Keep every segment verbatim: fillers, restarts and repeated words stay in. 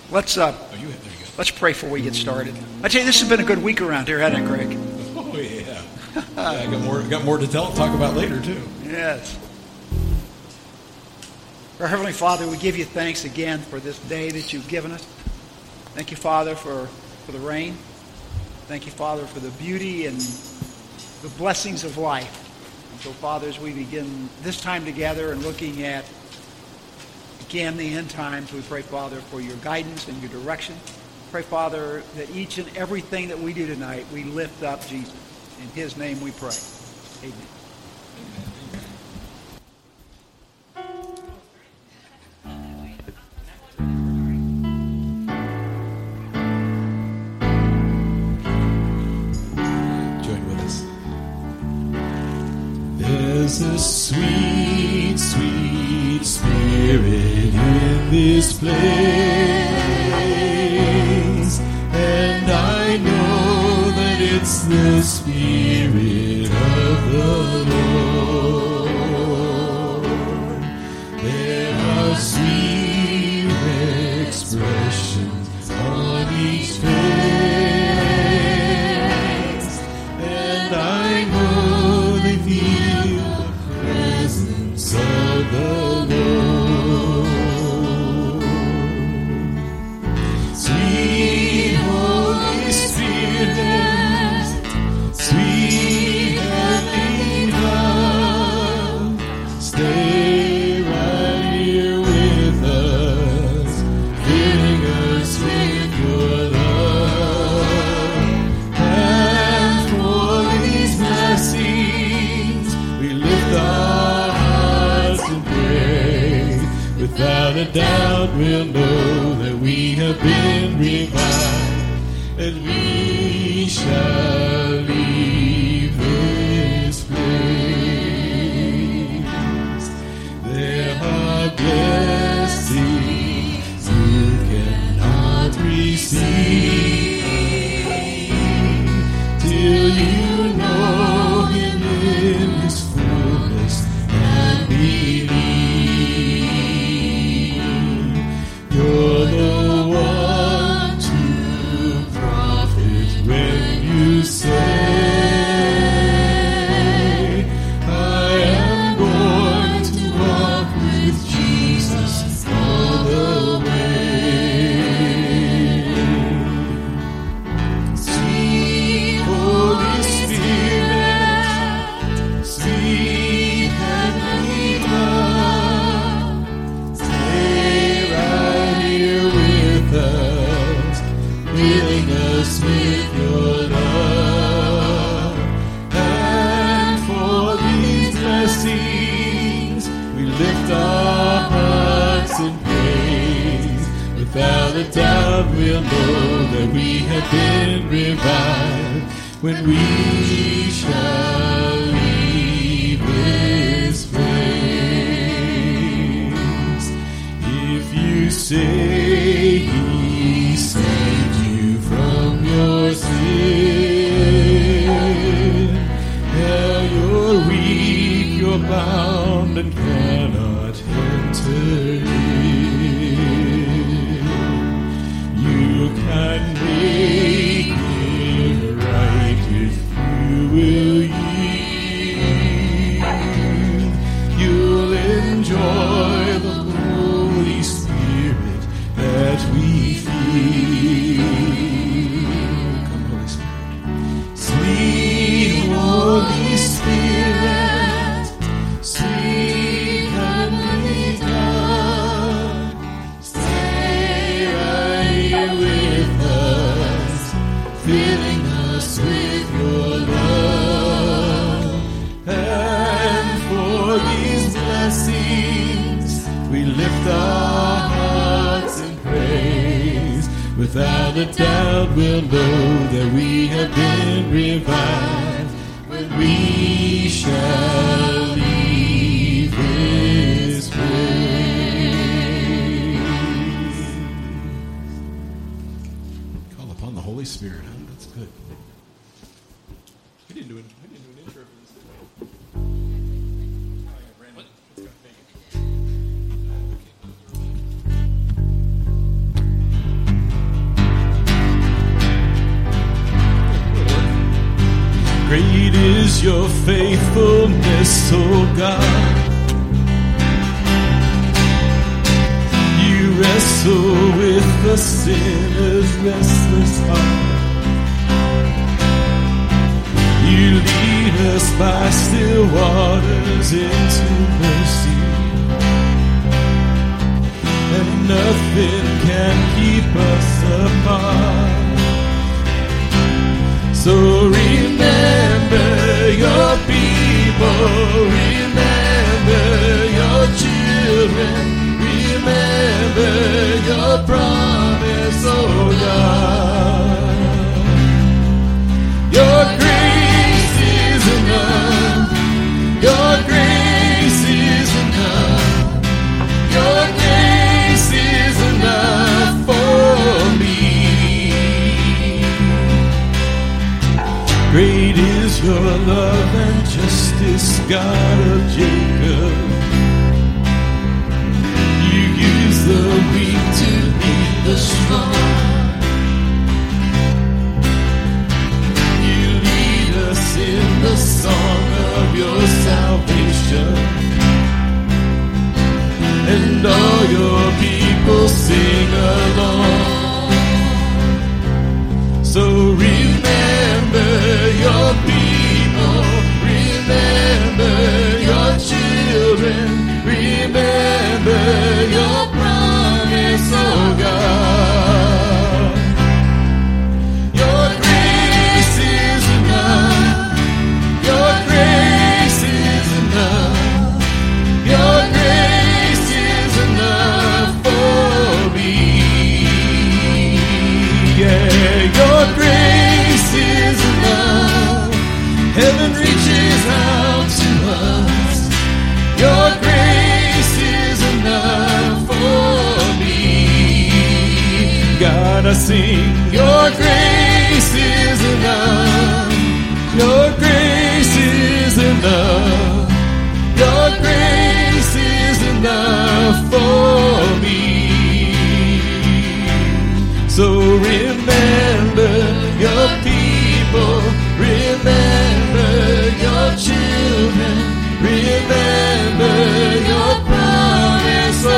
Let's uh, Oh, you, there you go. let's pray before we get started. I tell you, this has been a good week around here, hasn't it, Greg? Oh, yeah. yeah I got more, got more to tell, talk about later, too. Yes. Our Heavenly Father, we give you thanks again for this day that you've given us. Thank you, Father, for, for the rain. Thank you, Father, for the beauty and the blessings of life. And so, Father, as we begin this time together and looking at, again, the end times, we pray, Father, for your guidance and your direction. Pray, Father, that each and everything that we do tonight, we lift up Jesus. In his name we pray. Amen. There's a sweet, sweet spirit in this place, and I know that it's the Spirit of the Lord. There are sweet expressions on each face, and I know they feel of the Lord. Sweet Holy Spirit, sweet heavenly love, stay right here with us, filling us with your love. And for these blessings, we lift our without a doubt we'll know that we have been revived, and we shall leave this place. There are blessings you cannot receive till you know him in his fullness and believe. You're the one to profit when you say, I am going to walk with Jesus all the way. Sweet Holy Spirit, sweet heavenly love, filling us with your love. And for these blessings, we lift our hearts in praise. Without a doubt, we'll know that we have been revived when we shall leave this place. If you say he saved you from your sin, now you're weak, you're bound, and cannot enter in. You can make it right if you will yield. You'll enjoy the Holy Spirit that we feel. Come, Holy Spirit. Sweet Holy Spirit, sweet heavenly dove, stay right here with us, filling us with your love. And for these blessings, we lift our hearts in praise. Without a doubt, we'll know that we have been revived when we shall leave this place. Call upon the Holy Spirit. Huh? That's good. We didn't do it. We didn't do an intro for this. What? Great is your faithfulness, O God. You wrestle with the sinner's restless heart. You lead us by still waters into mercy, and nothing can keep us apart. So remember your people, remember your children, remember your promise, oh God. Your grace is enough, your grace is enough, your grace is enough for me. Great is your love and justice, God of Jacob. You use the weak to lead the strong. You lead us in the song of your salvation, and all your people sing along. So remember your people, remember your children, remember your promise, oh God. Your grace is enough, your grace is enough, your grace is enough for me. Yeah, your grace is enough. Heaven reaches out to us. Your grace is enough for me. God, I sing. Your grace is enough. Your grace is enough. Your grace is enough for me. So remember your people, remember your children, remember your promise, oh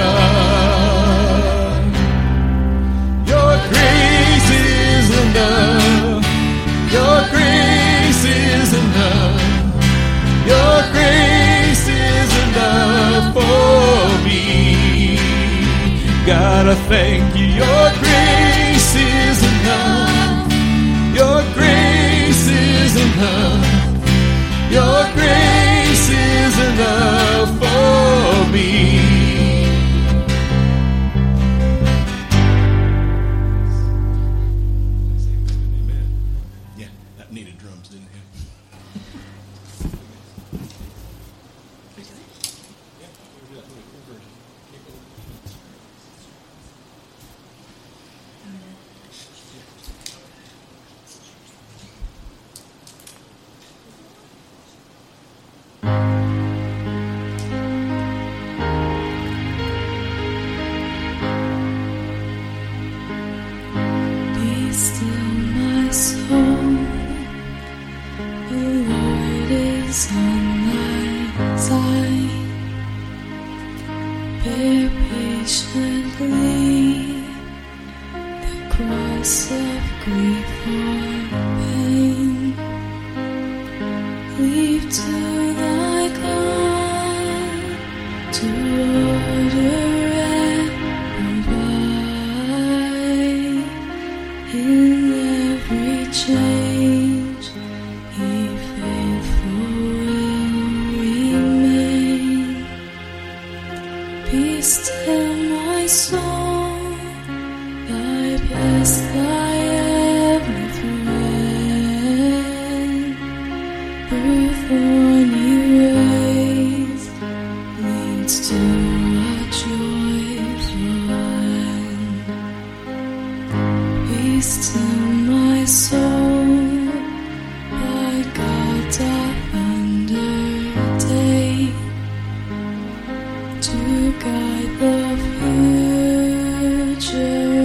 God. Your grace is enough, your grace is enough, your grace is enough for me. God, I thank you, your grace is enough, your grace is enough, your grace is enough for me. Amen. Yeah, that needed drums, didn't it?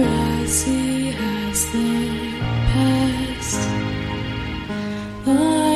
Oh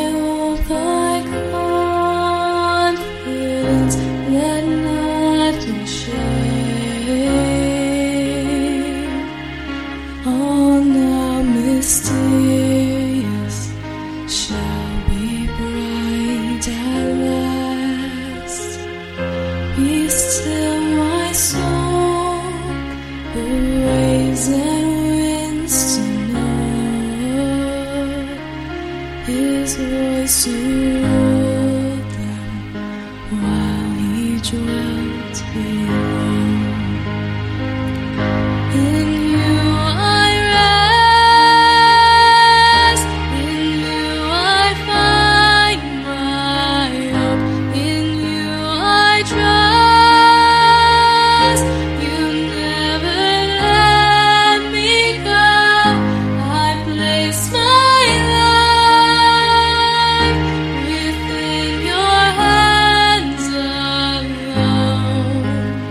seas and winds to know His voice to rule them while He dwelt below. In You I rest, in You I find my hope, in You I trust. You never let me go. I place my life within Your hands alone.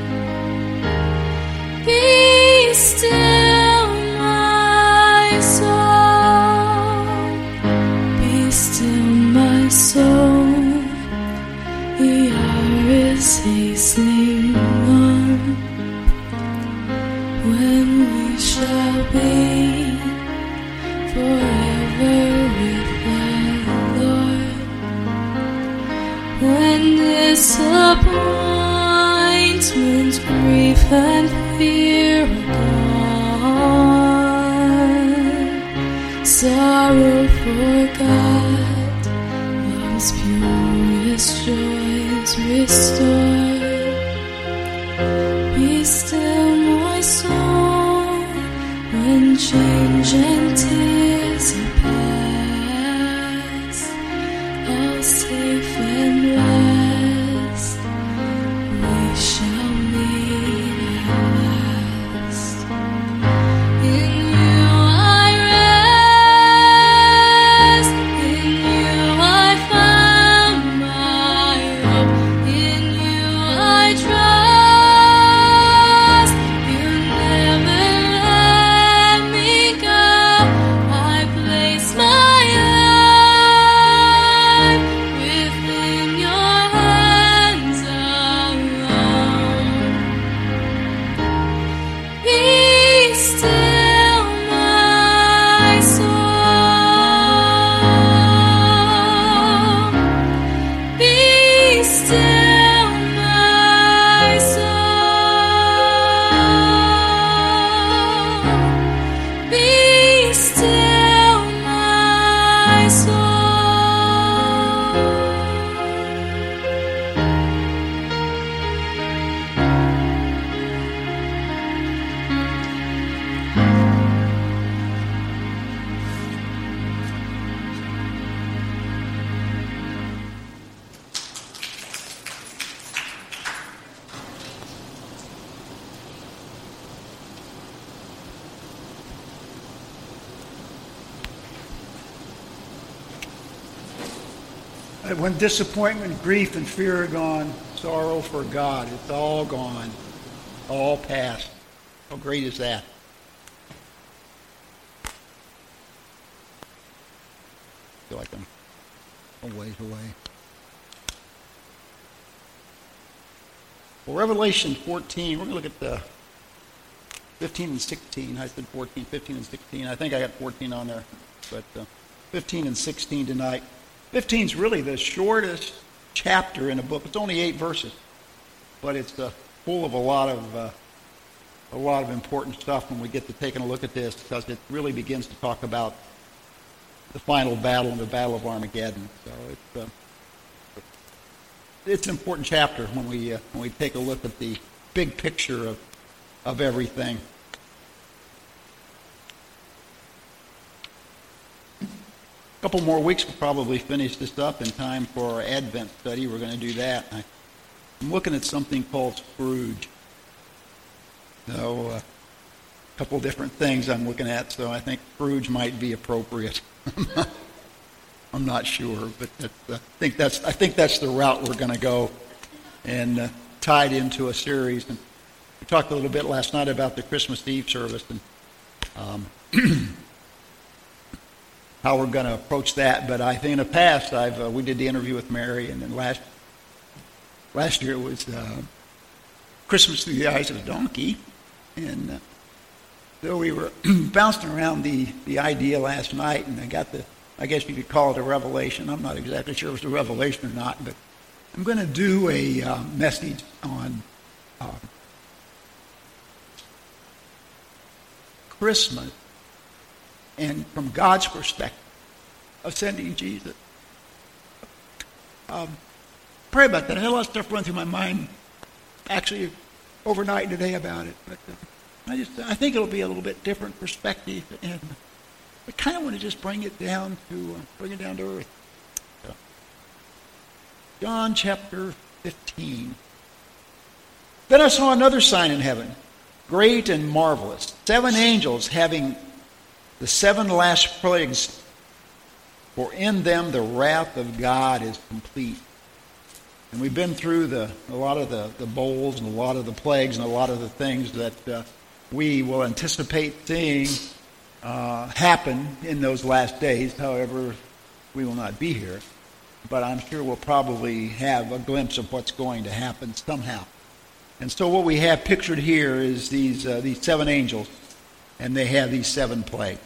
Be still, my soul. Be still, my soul. The hour is hastening on when we shall be forever with the Lord. When disappointment, grief, and fear are gone, sorrow forgot, love's purest joys restored. Be still, my soul, when change and tears are past. All safe and blessed, we shall meet at last. In You I rest, in You I found my hope, in You I trust. You never let me go. I place my life within Your hands alone. Be still, my soul. Be still, my soul. Be still, my soul. When disappointment, grief, and fear are gone, sorrow for God, it's all gone, all past. How great is that? I feel like I'm a ways away. Well, Revelation fourteen, we're going to look at the fifteen and sixteen. I said fourteen, fifteen, and sixteen. I think I got fourteen on there, but uh, fifteen and sixteen tonight. fifteen is really the shortest chapter in a book. It's only eight verses, but it's uh, full of a lot of uh, a lot of important stuff when we get to taking a look at this, because it really begins to talk about the final battle and the Battle of Armageddon. So it's uh, it's an important chapter when we uh, when we take a look at the big picture of of everything. A couple more weeks, we'll probably finish this up in time for our Advent study. We're going to do that. I, I'm looking at something called Scrooge. So, uh, a couple different things I'm looking at, so I think Scrooge might be appropriate. I'm not sure, but that's, uh, I think that's I think that's the route we're going to go, and uh, tied into a series. And we talked a little bit last night about the Christmas Eve service and um, how we're going to approach that. But I think in the past, I've uh, we did the interview with Mary, and then last last year was uh, Christmas through the eyes of a donkey, and uh, so we were bouncing around the the idea last night, and I got the I guess you could call it a revelation. I'm not exactly sure if it's a revelation or not, but I'm going to do a uh, message on uh, Christmas, and from God's perspective, of sending Jesus. Um, pray about that. I had a lot of stuff run through my mind, actually, overnight today about it. But uh, I just, I think it'll be a little bit different perspective, and I kind of want to just bring it down to, uh, bring it down to earth. So, John chapter fifteen. Then I saw another sign in heaven, great and marvelous, seven angels having the seven last plagues, for in them the wrath of God is complete. And we've been through the a lot of the, the bowls and a lot of the plagues and a lot of the things that uh, we will anticipate seeing uh, happen in those last days. However, we will not be here. But I'm sure we'll probably have a glimpse of what's going to happen somehow. And so what we have pictured here is these uh, these seven angels, and they have these seven plagues.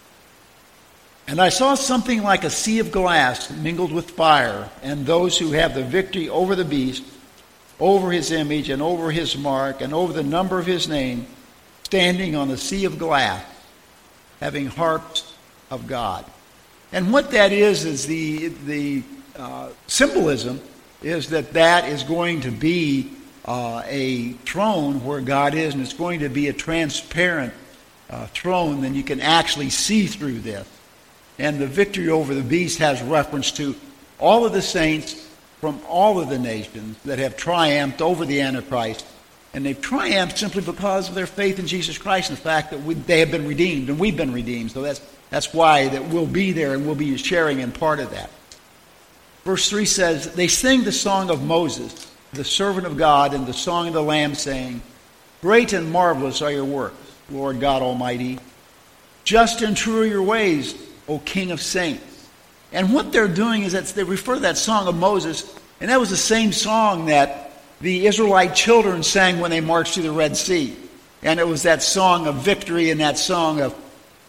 And I saw something like a sea of glass mingled with fire, and those who have the victory over the beast, over his image, and over his mark, and over the number of his name, standing on the sea of glass, having harps of God. And what that is, is the, the uh, symbolism is that that is going to be uh, a throne where God is, and it's going to be a transparent uh, throne, then you can actually see through this. And the victory over the beast has reference to all of the saints from all of the nations that have triumphed over the Antichrist. And they've triumphed simply because of their faith in Jesus Christ and the fact that we, they have been redeemed, and we've been redeemed. So that's, that's why that we'll be there, and we'll be sharing in part of that. Verse three says, they sing the song of Moses, the servant of God, and the song of the Lamb, saying, great and marvelous are your works, Lord God Almighty. Just and true are your ways, O King of saints. And what they're doing is that they refer to that song of Moses, and that was the same song that the Israelite children sang when they marched through the Red Sea. And it was that song of victory and that song of,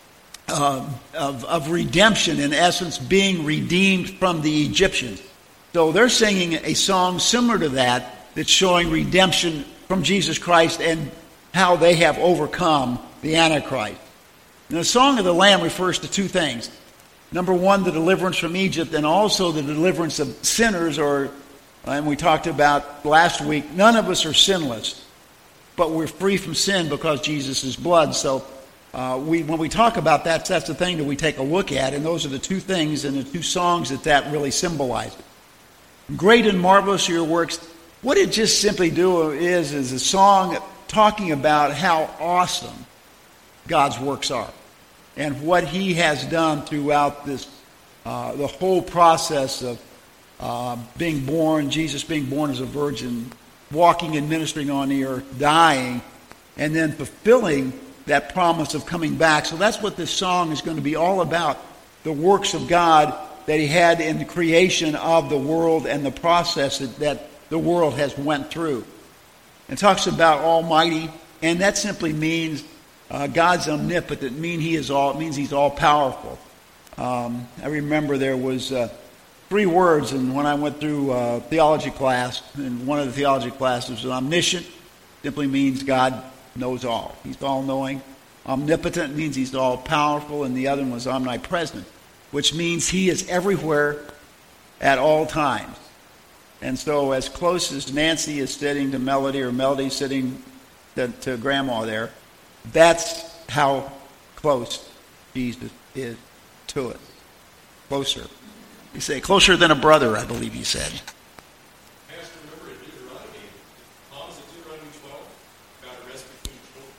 uh, of, of redemption, in essence, being redeemed from the Egyptians. So they're singing a song similar to that, that's showing redemption from Jesus Christ and how they have overcome the Antichrist. And the Song of the Lamb refers to two things. Number one, the deliverance from Egypt, and also the deliverance of sinners, or, and we talked about last week, none of us are sinless, but we're free from sin because Jesus' blood. So uh, we, when we talk about that, that's the thing that we take a look at, and those are the two things and the two songs that that really symbolizes. Great and marvelous are your works. What it just simply do is, is a song talking about how awesome God's works are, and what he has done throughout this, uh, the whole process of uh, being born, Jesus being born as a virgin, walking and ministering on the earth, dying, and then fulfilling that promise of coming back. So that's what this song is going to be all about, the works of God that he had in the creation of the world and the process that, that the world has went through. It talks about Almighty, and that simply means Uh, God's omnipotent. Mean he is all. It means he's all powerful. Um, I remember there was uh, three words, and when I went through uh, theology class, and one of the theology classes was omniscient. Simply means God knows all. He's all knowing. Omnipotent means he's all powerful, and the other one was omnipresent, which means he is everywhere at all times. And so, as close as Nancy is sitting to Melody, or Melody sitting to, to Grandma there, that's how close Jesus is to us. Closer. You say, closer than a brother, I believe you said. Pastor, remember in Deuteronomy, Mom, is it Deuteronomy twelve? God rest between children.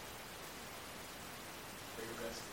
Rest.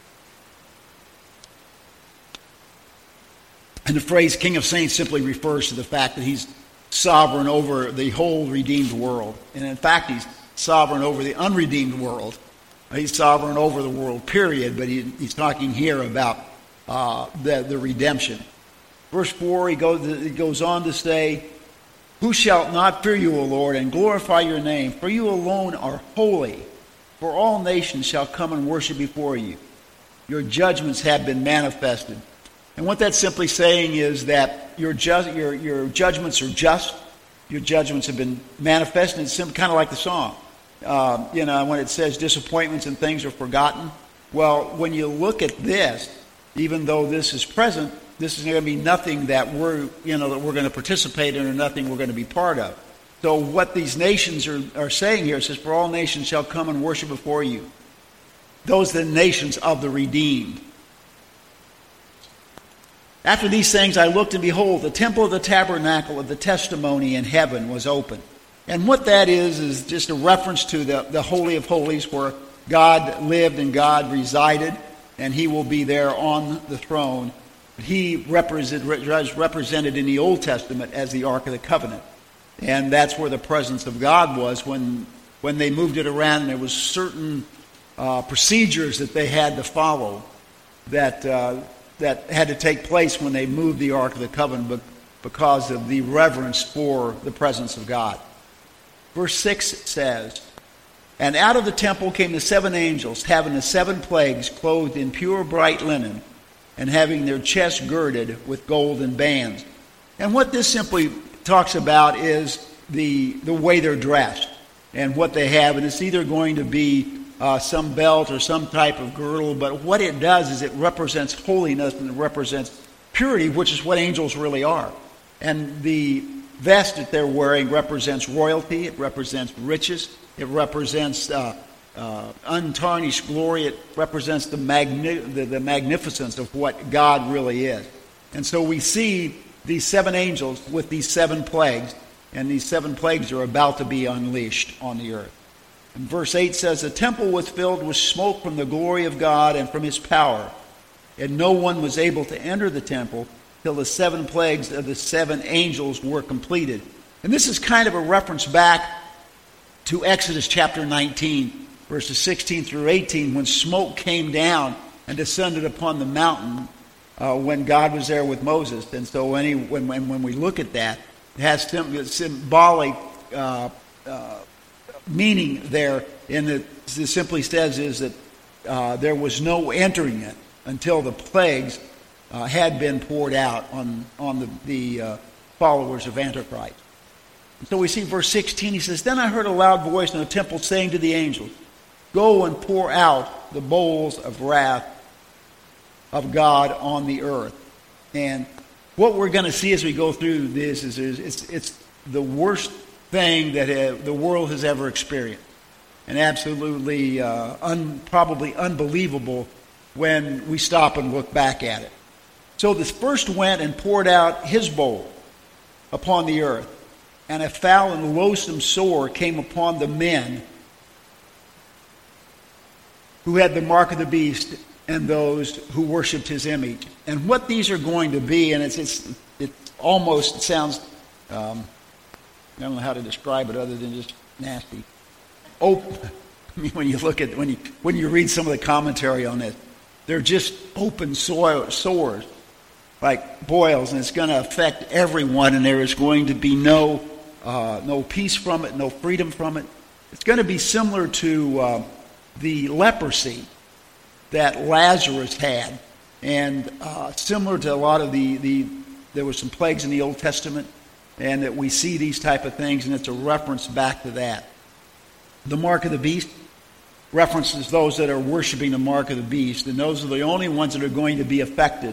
And the phrase King of Saints simply refers to the fact that he's sovereign over the whole redeemed world. And in fact, he's sovereign over the unredeemed world. He's sovereign over the world, period, but he, he's talking here about uh, the, the redemption. Verse four, he goes, he goes on to say, who shall not fear you, O Lord, and glorify your name? For you alone are holy, for all nations shall come and worship before you. Your judgments have been manifested. And what that's simply saying is that your, ju- your, your judgments are just, your judgments have been manifested. It's kind of like the song. Uh, you know, when it says disappointments and things are forgotten, Well, when you look at this, even though this is present, this is going to be nothing that we're, you know, that we're going to participate in or nothing we're going to be part of. So what these nations are, are saying here, it says, for all nations shall come and worship before you. Those are the nations of the redeemed. After these things I looked, and behold, the temple of the tabernacle of the testimony in heaven was open. And what that is, is just a reference to the, the Holy of Holies, where God lived and God resided, and he will be there on the throne. He represent, was represented in the Old Testament as the Ark of the Covenant. And that's where the presence of God was when, when they moved it around, and there was certain uh, procedures that they had to follow that... Uh, that had to take place when they moved the Ark of the Covenant because of the reverence for the presence of God. Verse six says, and out of the temple came the seven angels, having the seven plagues, clothed in pure bright linen, and having their chests girded with golden bands. And what this simply talks about is the, the way they're dressed and what they have. And it's either going to be Uh, some belt or some type of girdle, but what it does is it represents holiness and it represents purity, which is what angels really are. And the vest that they're wearing represents royalty, it represents riches, it represents uh, uh, untarnished glory, it represents the, magni- the, the magnificence of what God really is. And so we see these seven angels with these seven plagues, and these seven plagues are about to be unleashed on the earth. And verse eight says, the temple was filled with smoke from the glory of God and from his power, and no one was able to enter the temple till the seven plagues of the seven angels were completed. And this is kind of a reference back to Exodus chapter nineteen, verses sixteen through eighteen, when smoke came down and descended upon the mountain uh, when God was there with Moses. And so when, he, when, when, when we look at that, it has symbolic uh, uh, meaning there, and it, it simply says is that uh, there was no entering it until the plagues uh, had been poured out on, on the, the uh, followers of Antichrist. And so we see verse sixteen, he says, then I heard a loud voice in the temple saying to the angels, go and pour out the bowls of wrath of God on the earth. And what we're going to see as we go through this is, is it's, it's the worst thing that uh, the world has ever experienced, and absolutely uh, un, probably unbelievable when we stop and look back at it. So this first went and poured out his bowl upon the earth, and a foul and loathsome sore came upon the men who had the mark of the beast and those who worshipped his image. And what these are going to be, and it's, it's it almost it sounds um, I don't know how to describe it other than just nasty. Open. I mean, when you look at when you when you read some of the commentary on it, they're just open soil, sores, like boils, and it's going to affect everyone. And there is going to be no uh, no peace from it, no freedom from it. It's going to be similar to uh, the leprosy that Lazarus had, and uh, similar to a lot of the the there were some plagues in the Old Testament. And that we see these type of things, and it's a reference back to that. The mark of the beast references those that are worshiping the mark of the beast, and those are the only ones that are going to be affected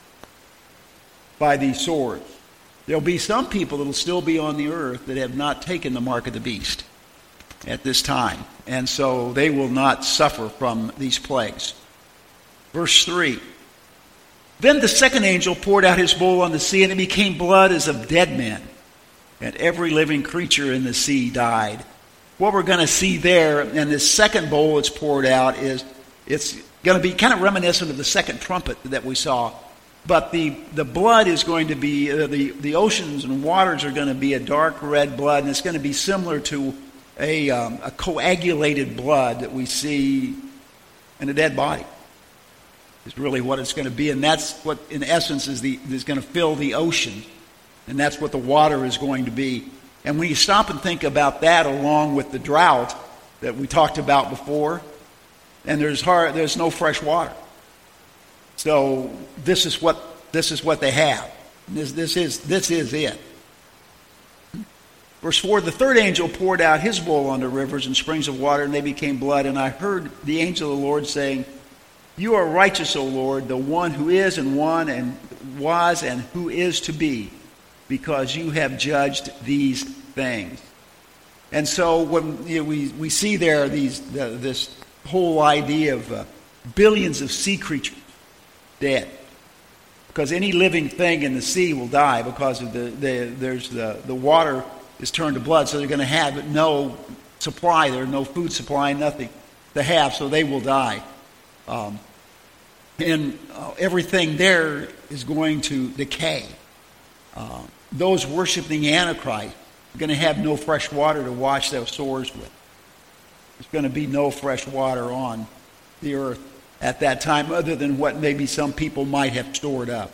by these swords. There'll be some people that will still be on the earth that have not taken the mark of the beast at this time, and so they will not suffer from these plagues. Verse three. Then the second angel poured out his bowl on the sea, and it became blood as of dead men. And every living creature in the sea died. What we're going to see there in this second bowl that's poured out is it's going to be kind of reminiscent of the second trumpet that we saw. But the, the blood is going to be, uh, the, the oceans and waters are going to be a dark red blood, and it's going to be similar to a, um, a coagulated blood that we see in a dead body. Is really what it's going to be, and that's what, in essence, is the is going to fill the ocean, and that's what the water is going to be. And when you stop and think about that, along with the drought that we talked about before, and there's hard, there's no fresh water. So this is what this is what they have. This this is this is it. Verse four: the third angel poured out his bowl on the rivers and springs of water, and they became blood. And I heard the angel of the Lord saying, You are righteous, O Lord, the one who is and one and was and who is to be, because you have judged these things. And so when you know, we, we see there these the, this whole idea of uh, billions of sea creatures dead, because any living thing in the sea will die because of the, the there's the, the water is turned to blood, so they're going to have no supply there, no food supply, nothing to have, so they will die. Um, and uh, everything there is going to decay. Uh, those worshiping the Antichrist are going to have no fresh water to wash their sores with. There's going to be no fresh water on the earth at that time, other than what maybe some people might have stored up.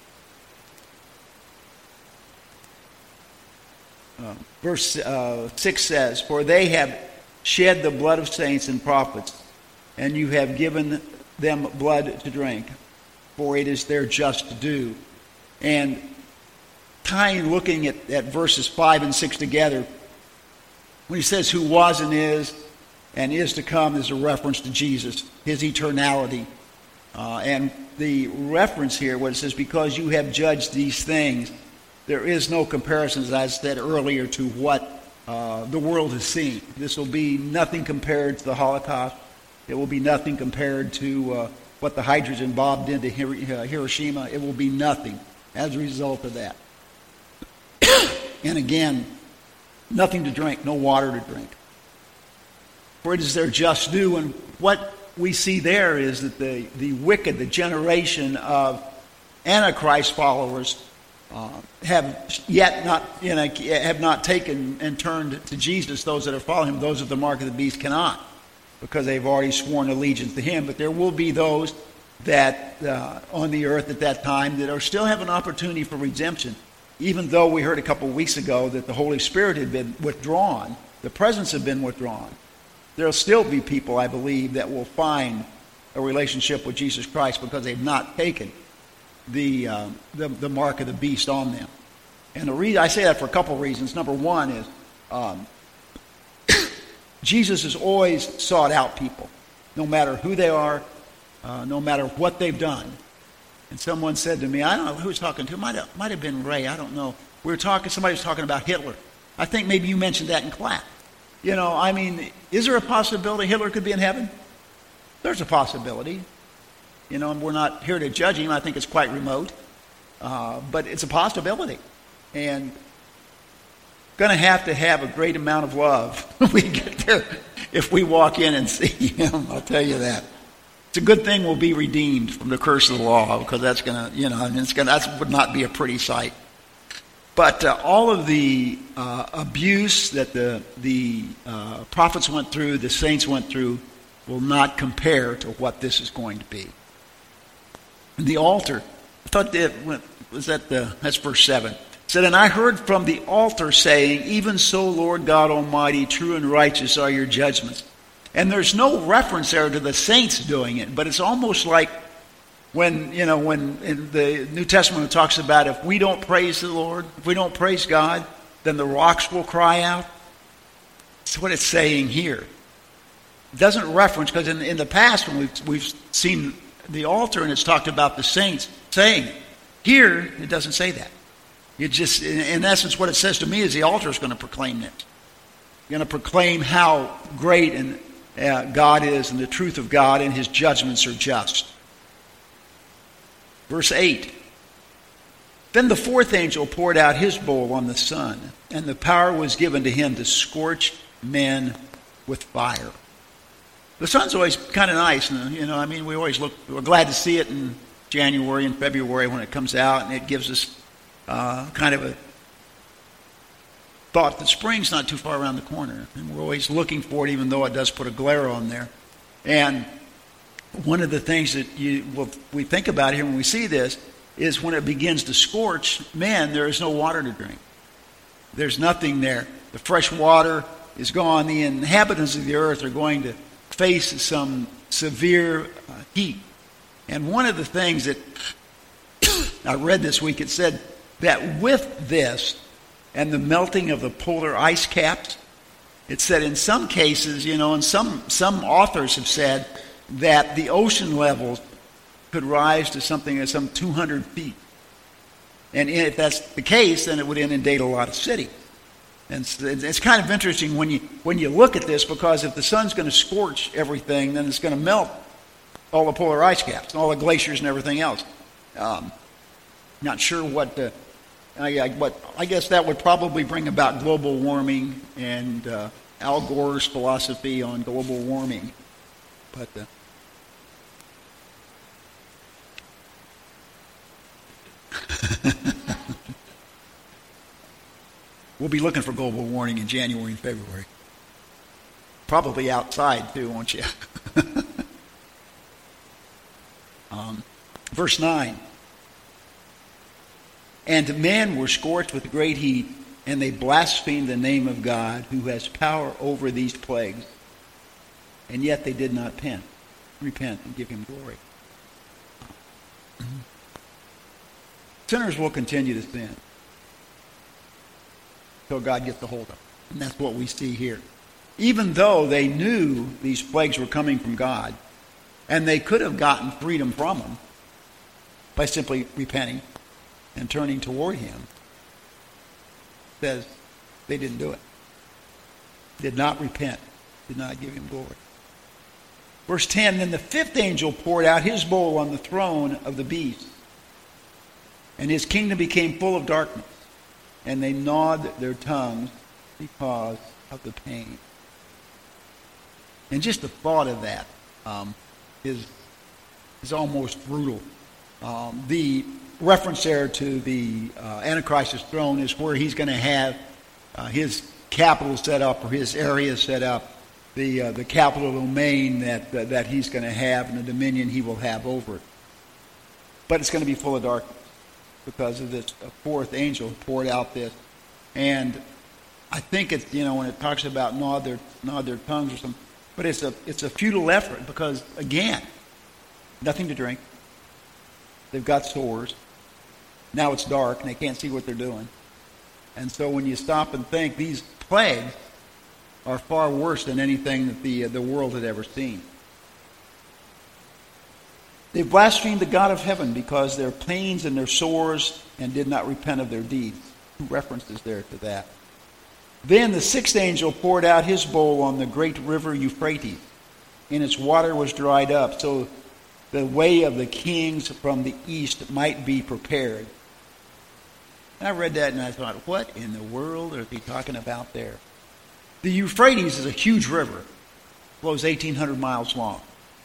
Uh, verse uh, six says, "For they have shed the blood of saints and prophets, and you have given them blood to drink, for it is their just due." And tying, looking at, at verses five and six together, when he says who was and is and is to come, is a reference to Jesus, his eternality. Uh, and the reference here, what it says, because you have judged these things, there is no comparison, as I said earlier, to what uh, the world has seen. This will be nothing compared to the Holocaust. It will be nothing compared to uh, what the hydrogen bomb did to Hiroshima. It will be nothing as a result of that. And again, nothing to drink, no water to drink. For it is their just due. And what we see there is that the, the wicked, the generation of Antichrist followers, uh, have yet not, you know, have not taken and turned to Jesus. Those that are following him, those of the mark of the beast cannot, because they've already sworn allegiance to him. But there will be those that uh, on the earth at that time that are still have an opportunity for redemption. Even though we heard a couple of weeks ago that the Holy Spirit had been withdrawn, the presence had been withdrawn, there will still be people, I believe, that will find a relationship with Jesus Christ because they've not taken the uh, the, the mark of the beast on them. And the reason I say that for a couple of reasons. Number one is um, Jesus has always sought out people, no matter who they are, uh, no matter what they've done. And someone said to me, I don't know who was talking to, might have, might have been Ray, I don't know. We were talking, somebody was talking about Hitler. I think maybe you mentioned that in class. You know, I mean, is there a possibility Hitler could be in heaven? There's a possibility. You know, and we're not here to judge him. I think it's quite remote. Uh, but it's a possibility. And going to have to have a great amount of love when we get there if we walk in and see him. I'll tell you that. It's a good thing we'll be redeemed from the curse of the law, because that's going to, you know, I mean, it's going to, that would not be a pretty sight. But uh, all of the uh, abuse that the the uh, prophets went through, the saints went through, will not compare to what this is going to be. And the altar, I thought that was that the that's verse seven. It said, "And I heard from the altar saying, even so, Lord God Almighty, true and righteous are your judgments." And there's no reference there to the saints doing it, but it's almost like when, you know, when in the New Testament it talks about if we don't praise the Lord, if we don't praise God, then the rocks will cry out. That's what it's saying here. It doesn't reference, because in, in the past when we've, we've seen the altar and it's talked about the saints saying it. Here, it doesn't say that. It just, in, in essence, what it says to me is the altar is going to proclaim this. Going to proclaim how great and uh, God is, and the truth of God, and his judgments are just. Verse eight. "Then the fourth angel poured out his bowl on the sun, and the power was given to him to scorch men with fire." The sun's always kind of nice, and you know, I mean, we always look. We're glad to see it in January and February when it comes out, and it gives us uh, kind of a thought that spring's not too far around the corner, and we're always looking for it, even though it does put a glare on there. And one of the things that you well, we think about here when we see this is when it begins to scorch men, there is no water to drink. There's nothing there. The fresh water is gone. The inhabitants of the earth are going to face some severe uh, heat. And one of the things that I read this week, it said that with this and the melting of the polar ice caps, it said in some cases, you know, and some, some authors have said that the ocean levels could rise to something like some two hundred feet. And if that's the case, then it would inundate a lot of cities. And it's, it's kind of interesting when you when you look at this, because if the sun's going to scorch everything, then it's going to melt all the polar ice caps, and all the glaciers and everything else. Um, not sure what the, I, I, what I guess that would probably bring about global warming and uh, Al Gore's philosophy on global warming. But uh, we'll be looking for global warming in January and February. Probably outside too, won't you? um, verse nine. And men were scorched with great heat, and they blasphemed the name of God, who has power over these plagues. And yet they did not repent, repent and give him glory. Sinners will continue to sin until God gets a hold of them. And that's what we see here. Even though they knew these plagues were coming from God, and they could have gotten freedom from them by simply repenting and turning toward him, says they didn't do it. Did not repent. Did not give him glory. Verse ten, then the fifth angel poured out his bowl on the throne of the beast, and his kingdom became full of darkness, and they gnawed their tongues because of the pain. And just the thought of that um, is, is almost brutal. Um, the reference there to the uh, Antichrist's throne is where he's going to have uh, his capital set up, or his area set up, the uh, the capital domain that uh, that he's going to have, and the dominion he will have over it. But it's going to be full of darkness because of this uh, fourth angel who poured out this. And I think it's, you know, when it talks about gnaw their gnaw their tongues or something, but it's a it's a futile effort because, again, nothing to drink. They've got sores. Now it's dark and they can't see what they're doing. And so when you stop and think, these plagues are far worse than anything that the, uh, the world had ever seen. They blasphemed the God of heaven because their pains and their sores, and did not repent of their deeds. Two references there to that. Then the sixth angel poured out his bowl on the great river Euphrates, and its water was dried up, so the way of the kings from the east might be prepared. And I read that and I thought, what in the world are they talking about there? The Euphrates is a huge river. It flows eighteen hundred miles long.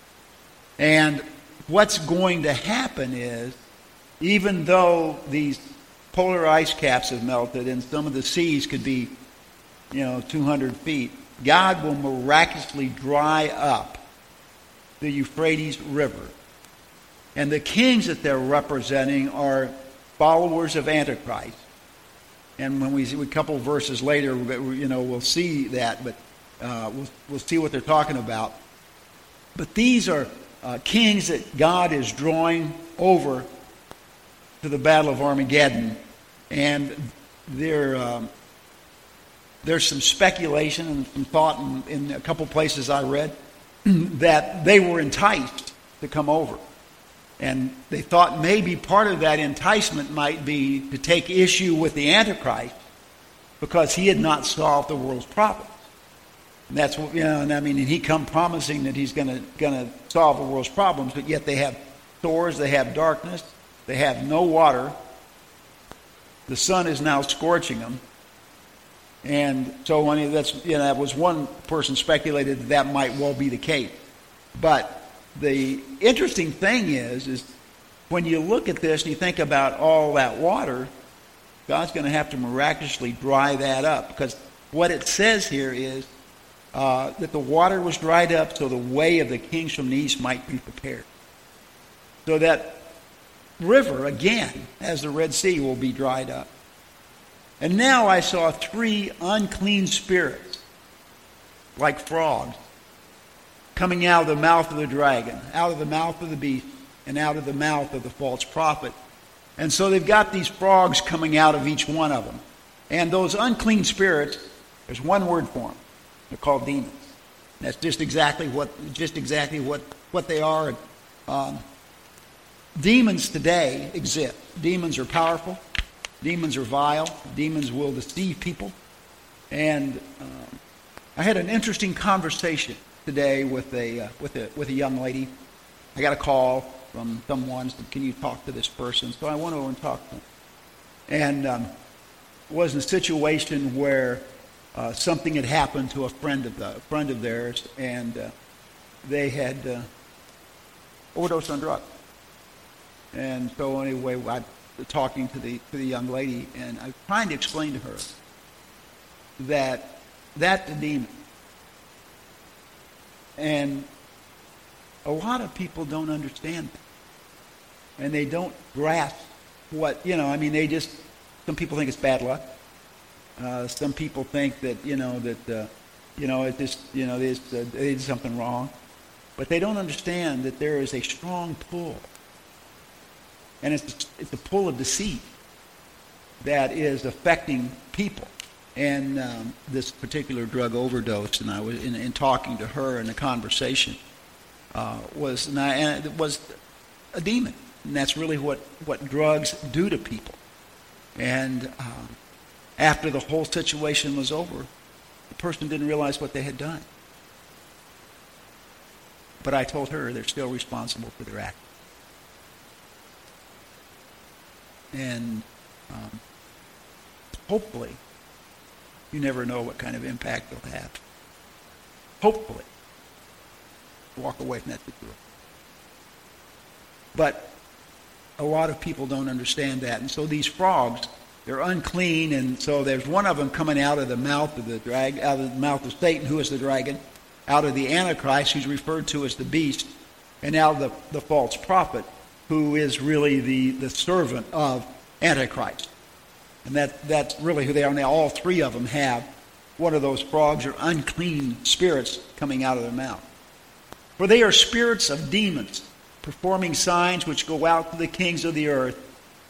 And what's going to happen is, even though these polar ice caps have melted and some of the seas could be, you know, two hundred feet, God will miraculously dry up the Euphrates River. And the kings that they're representing are followers of Antichrist. And when we see a couple of verses later, you know, we'll see that, but uh, we'll, we'll see what they're talking about. But these are uh, kings that God is drawing over to the Battle of Armageddon. And there, um, there's some speculation and some thought in, in a couple places I read that they were enticed to come over. And they thought maybe part of that enticement might be to take issue with the Antichrist because he had not solved the world's problems. And that's what, you know, and I mean, and he come promising that he's going to going to solve the world's problems, but yet they have sores, they have darkness, they have no water. The sun is now scorching them. And so when he, that's, you know, that was one person speculated that, that might well be the case. But the interesting thing is, is when you look at this and you think about all that water, God's going to have to miraculously dry that up. Because what it says here is uh, that the water was dried up so the way of the kings from the east might be prepared. So that river, again, as the Red Sea, will be dried up. And now I saw three unclean spirits, like frogs, coming out of the mouth of the dragon, out of the mouth of the beast, and out of the mouth of the false prophet. And so they've got these frogs coming out of each one of them. And those unclean spirits, there's one word for them. They're called demons. That's just exactly what just exactly what what they are. Um, demons today exist. Demons are powerful. Demons are vile. Demons will deceive people. And um, I had an interesting conversation today with a uh, with a with a young lady. I got a call from someone said, "Can you talk to this person?" So I went over and talked to them. And um, it was a situation where uh, something had happened to a friend of the a friend of theirs, and uh, they had uh, overdosed on drugs. And so anyway, I was talking to the to the young lady, and I was trying to explain to her that that's a demon. And a lot of people don't understand that. And they don't grasp what, you know, I mean, they just, some people think it's bad luck. Uh, some people think that, you know, that, uh, you know, it just, you know, there's, uh, they did something wrong. But they don't understand that there is a strong pull. And it's, it's a pull of deceit that is affecting people. And um, this particular drug overdose, and I was in, in talking to her in the conversation, uh, was and I, and it was a demon, and that's really what, what drugs do to people. And um, after the whole situation was over, the person didn't realize what they had done. But I told her they're still responsible for their actions. And um, hopefully, you never know what kind of impact they'll have. Hopefully, walk away from that situation. But a lot of people don't understand that. And so these frogs, they're unclean, and so there's one of them coming out of the mouth of the dragon, out of the mouth of Satan, who is the dragon, out of the Antichrist, who's referred to as the beast, and out of the, the false prophet, who is really the, the servant of Antichrist. And that, that's really who they are. And they, all three of them have one of those frogs or unclean spirits coming out of their mouth. For they are spirits of demons, performing signs which go out to the kings of the earth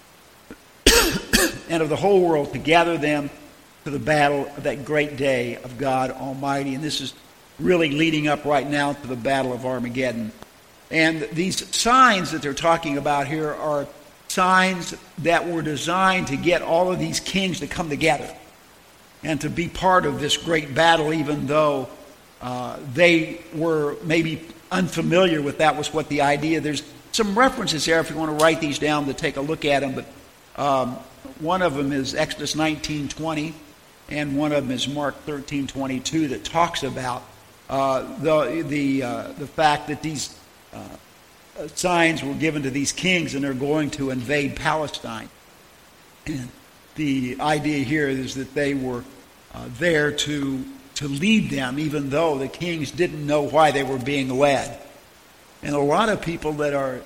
and of the whole world to gather them to the battle of that great day of God Almighty. And this is really leading up right now to the battle of Armageddon. And these signs that they're talking about here are signs that were designed to get all of these kings to come together and to be part of this great battle, even though uh, they were maybe unfamiliar with that was what the idea. There's some references there if you want to write these down to take a look at them, but um, one of them is Exodus nineteen twenty, and one of them is Mark thirteen twenty-two that talks about uh, the the uh, the fact that these uh, signs were given to these kings, and they're going to invade Palestine. And the idea here is that they were uh, there to to lead them, even though the kings didn't know why they were being led. And a lot of people that are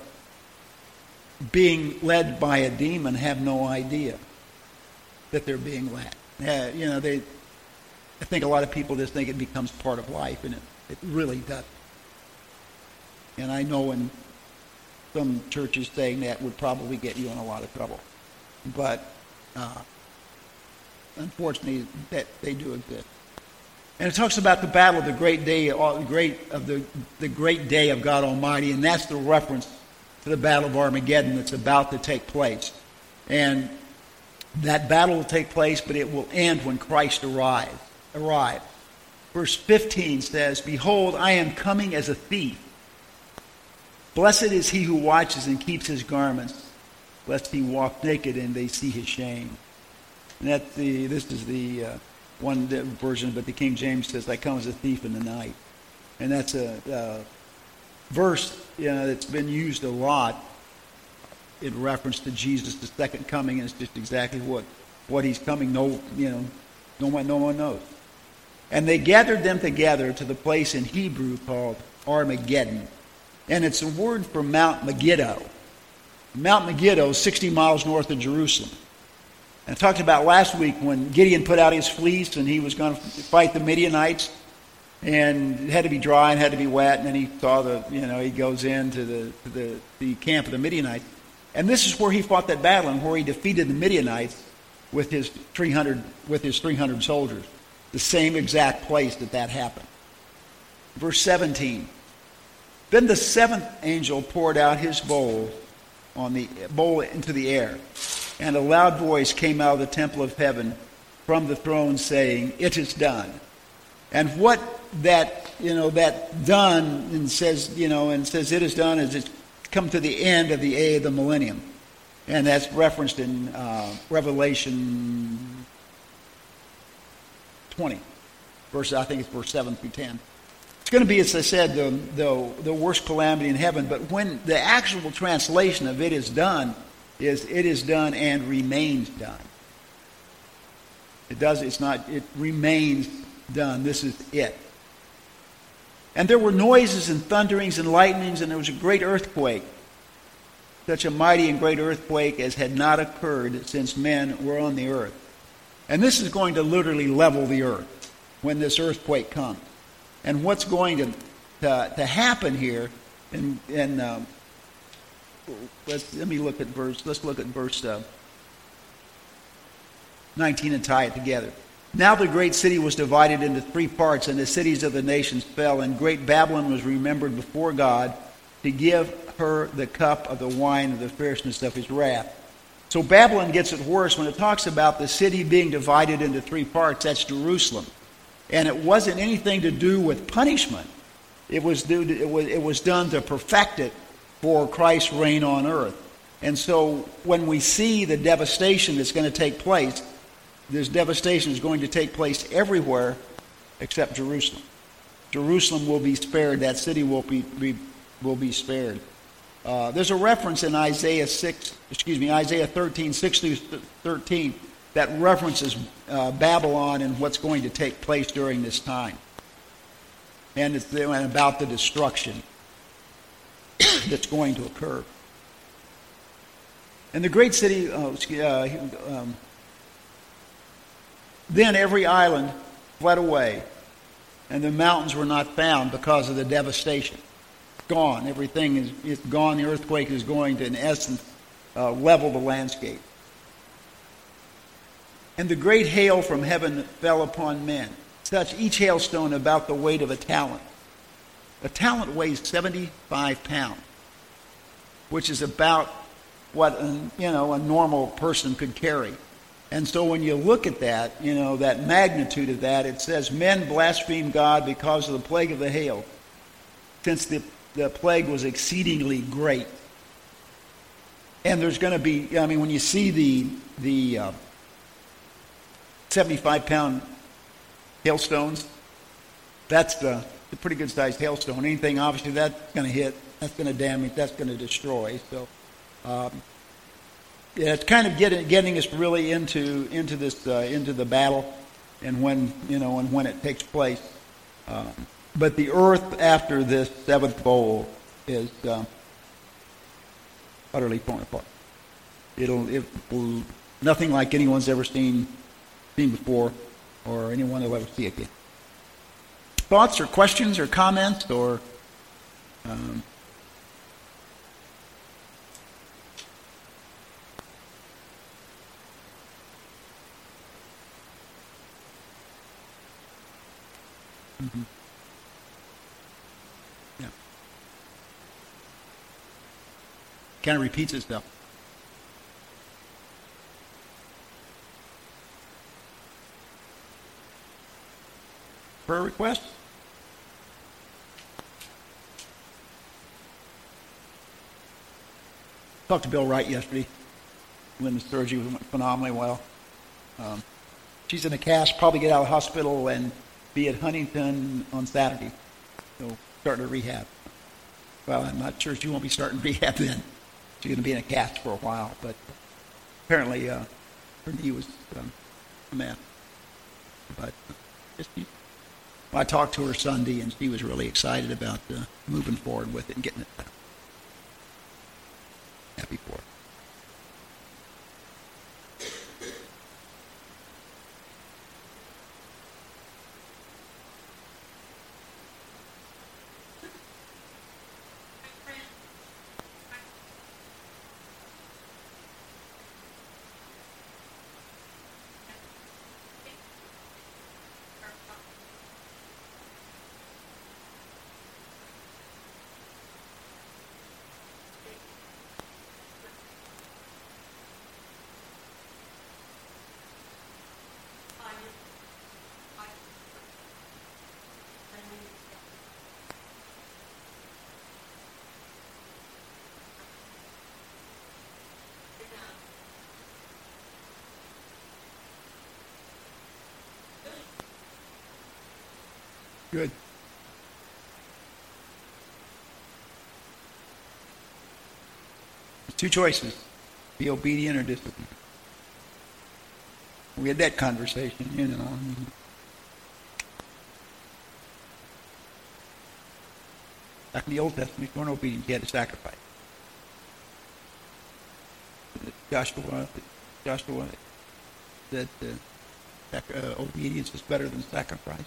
being led by a demon have no idea that they're being led. Uh, you know, they. I think a lot of people just think it becomes part of life, and it, it really doesn't. And I know in some churches saying that would probably get you in a lot of trouble. But uh, unfortunately, that they do exist. And it talks about the battle of the great day, the great of the, the great day of God Almighty, and that's the reference to the battle of Armageddon that's about to take place. And that battle will take place, but it will end when Christ arrives. Arrives. Verse fifteen says, "Behold, I am coming as a thief. Blessed is he who watches and keeps his garments, lest he walk naked and they see his shame." And that's the. This is the uh, one version, but the King James says, "I come as a thief in the night," and that's a uh, verse, you know, that's been used a lot in reference to Jesus, the second coming, and it's just exactly what what he's coming. No, you know, no one, no one knows. And they gathered them together to the place in Hebrew called Armageddon. And it's a word for Mount Megiddo. Mount Megiddo is sixty miles north of Jerusalem. And I talked about last week when Gideon put out his fleece and he was going to fight the Midianites. And it had to be dry and had to be wet. And then he saw the, you know, he goes into the, to the, the camp of the Midianites. And this is where he fought that battle and where he defeated the Midianites with his three hundred, with his three hundred soldiers. The same exact place that that happened. Verse seventeen. Then the seventh angel poured out his bowl on the bowl into the air, and a loud voice came out of the temple of heaven from the throne, saying, "It is done." And what that you know that done and says you know and says it is done is it's come to the end of the age of the millennium, and that's referenced in uh, Revelation twenty, verse I think it's verse seven through ten. It's going to be, as I said, the, the, the worst calamity in heaven. But when the actual translation of "it is done" is "it is done and remains done." It does. It's not. It remains done. This is it. And there were noises and thunderings and lightnings, and there was a great earthquake, such a mighty and great earthquake as had not occurred since men were on the earth. And this is going to literally level the earth when this earthquake comes. And what's going to to, to happen here? And and um, let's let me look at verse. Let's look at verse uh, nineteen and tie it together. Now the great city was divided into three parts, and the cities of the nations fell, and great Babylon was remembered before God to give her the cup of the wine of the fierceness of his wrath. So Babylon gets it worse when it talks about the city being divided into three parts. That's Jerusalem. And it wasn't anything to do with punishment. It was, due to, it was, it was done to perfect it for Christ's reign on earth. And so when we see the devastation that's going to take place, this devastation is going to take place everywhere except Jerusalem. Jerusalem will be spared. That city will be, be will be spared. Uh, there's a reference in Isaiah six, excuse me, Isaiah thirteen, six through thirteen, that references uh, Babylon and what's going to take place during this time, and it's and about the destruction that's going to occur. And the great city, uh, uh, um, then every island fled away, and the mountains were not found because of the devastation. Gone. Everything is, is gone. The earthquake is going to, in essence, uh, level the landscape. And the great hail from heaven fell upon men, such each hailstone about the weight of a talent. A talent weighs seventy-five pounds, which is about what you know a normal person could carry. And so when you look at that, you know, that magnitude of that, it says, men blaspheme God because of the plague of the hail, since the, the plague was exceedingly great. And there's going to be, I mean, when you see the the uh, seventy-five pound hailstones, that's the, the pretty good sized hailstone. Anything, obviously, that's going to hit, that's going to damage, that's going to destroy. So, um, yeah, it's kind of getting getting us really into into this uh, into the battle, and when you know and when it takes place. Um, but the earth after this seventh bowl is um, utterly torn apart. It'll it will nothing like anyone's ever seen seen before, or anyone will ever see again. Thoughts or questions or comments or. Um, Mm-hmm. Yeah. Kind of repeats itself. Prayer request? Talked to Bill Wright yesterday. Linda's surgery went phenomenally well. Um, she's in a cast, probably get out of the hospital and be at Huntington on Saturday. So start her rehab. Well, I'm not sure she won't be starting rehab then. She's going to be in a cast for a while, but apparently uh, her knee was um, a mess. But uh, just, I talked to her Sunday, and she was really excited about uh, moving forward with it and getting it done. Happy for her. Good. Two choices: be obedient or disobedient. We had that conversation, you know. Back in the Old Testament, if you weren't obedient, you had to sacrifice. Joshua, Joshua said uh, sac- uh, obedience is better than sacrifice.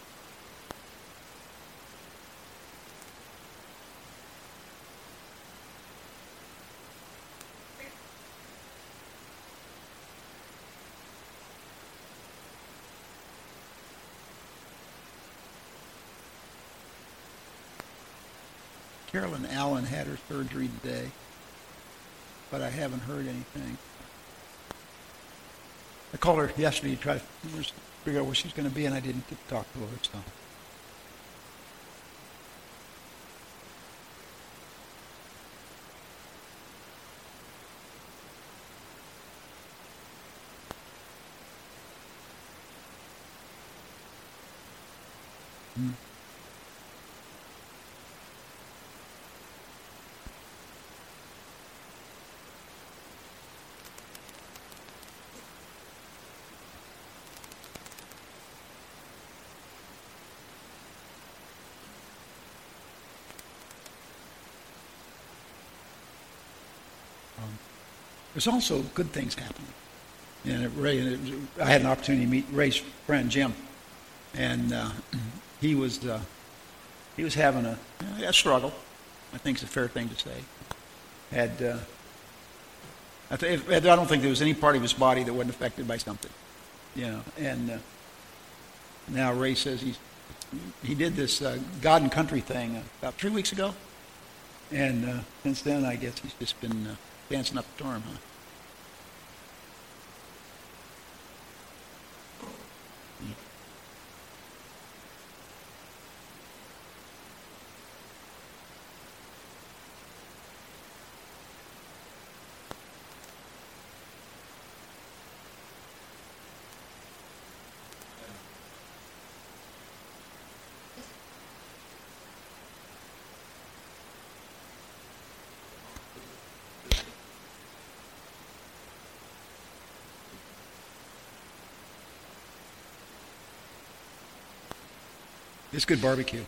Carolyn Allen had her surgery today, but I haven't heard anything. I called her yesterday to try to figure out where she's going to be, and I didn't get to talk to her. So. Hmm. There's also good things happening. And Ray, I had an opportunity to meet Ray's friend Jim, and uh, he was uh, he was having a, a struggle. I think it's a fair thing to say. Had uh, I, th- I don't think there was any part of his body that wasn't affected by something, you know. And uh, now Ray says he's he did this uh, God and Country thing uh, about three weeks ago, and uh, since then I guess he's just been uh, dancing up a storm, huh? It's good barbecue.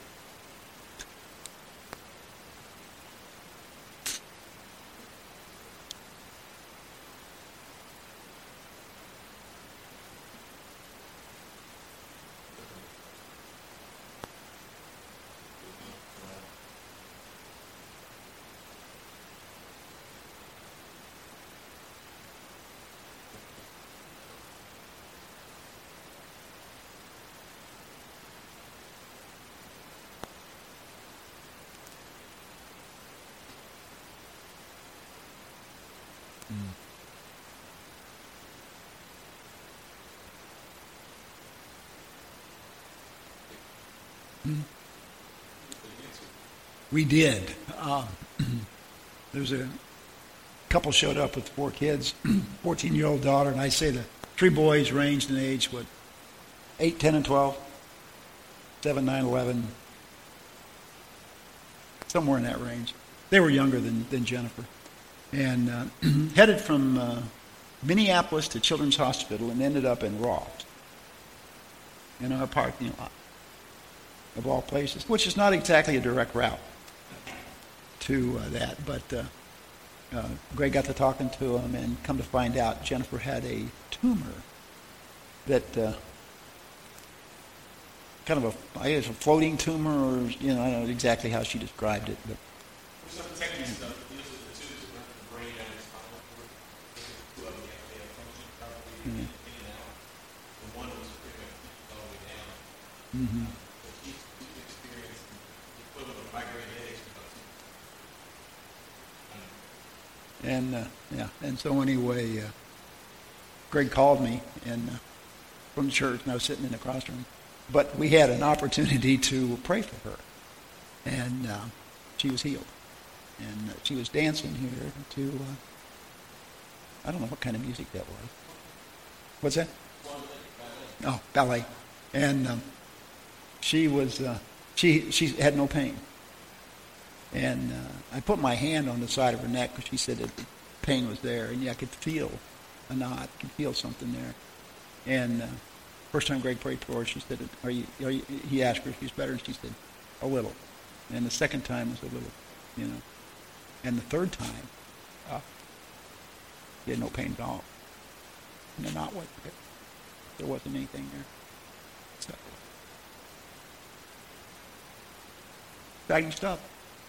We did. Uh, There's a couple showed up with four kids, fourteen-year-old daughter, and I say the three boys ranged in age, what, eight, ten, and twelve, seven, nine, eleven, somewhere in that range. They were younger than, than Jennifer. And uh, headed from uh, Minneapolis to Children's Hospital and ended up in Ross, in our parking lot, of all places, which is not exactly a direct route to uh, that. But uh, uh, Greg got to talking to him, and come to find out Jennifer had a tumor that uh, kind of a, I guess a floating tumor, or, you know, I don't know exactly how she described it. But There's some technical stuff that deals with the tubes that run from the brain down to the spinal cord. Two of them they have function properly in and out. The one was pretty much all the way down. mm-hmm. But she's experienced the equivalent of migraine headaches for about two. And uh, yeah, and so anyway, uh, Greg called me and uh, from church, and I was sitting in the crossroom. But we had an opportunity to pray for her, and uh, she was healed, and uh, she was dancing here to uh, I don't know what kind of music that was. What's that? Oh, ballet, and um, she was, uh, she she had no pain. And uh, I put my hand on the side of her neck because she said that the pain was there. And yeah, I could feel a knot, I could feel something there. And uh, first time Greg prayed for her, she said, are you, are you, he asked her if she's better, and she said, a little. And the second time was a little, you know. And the third time, uh, she had no pain at all. And the knot wasn't there. There wasn't anything there. So, exciting stuff.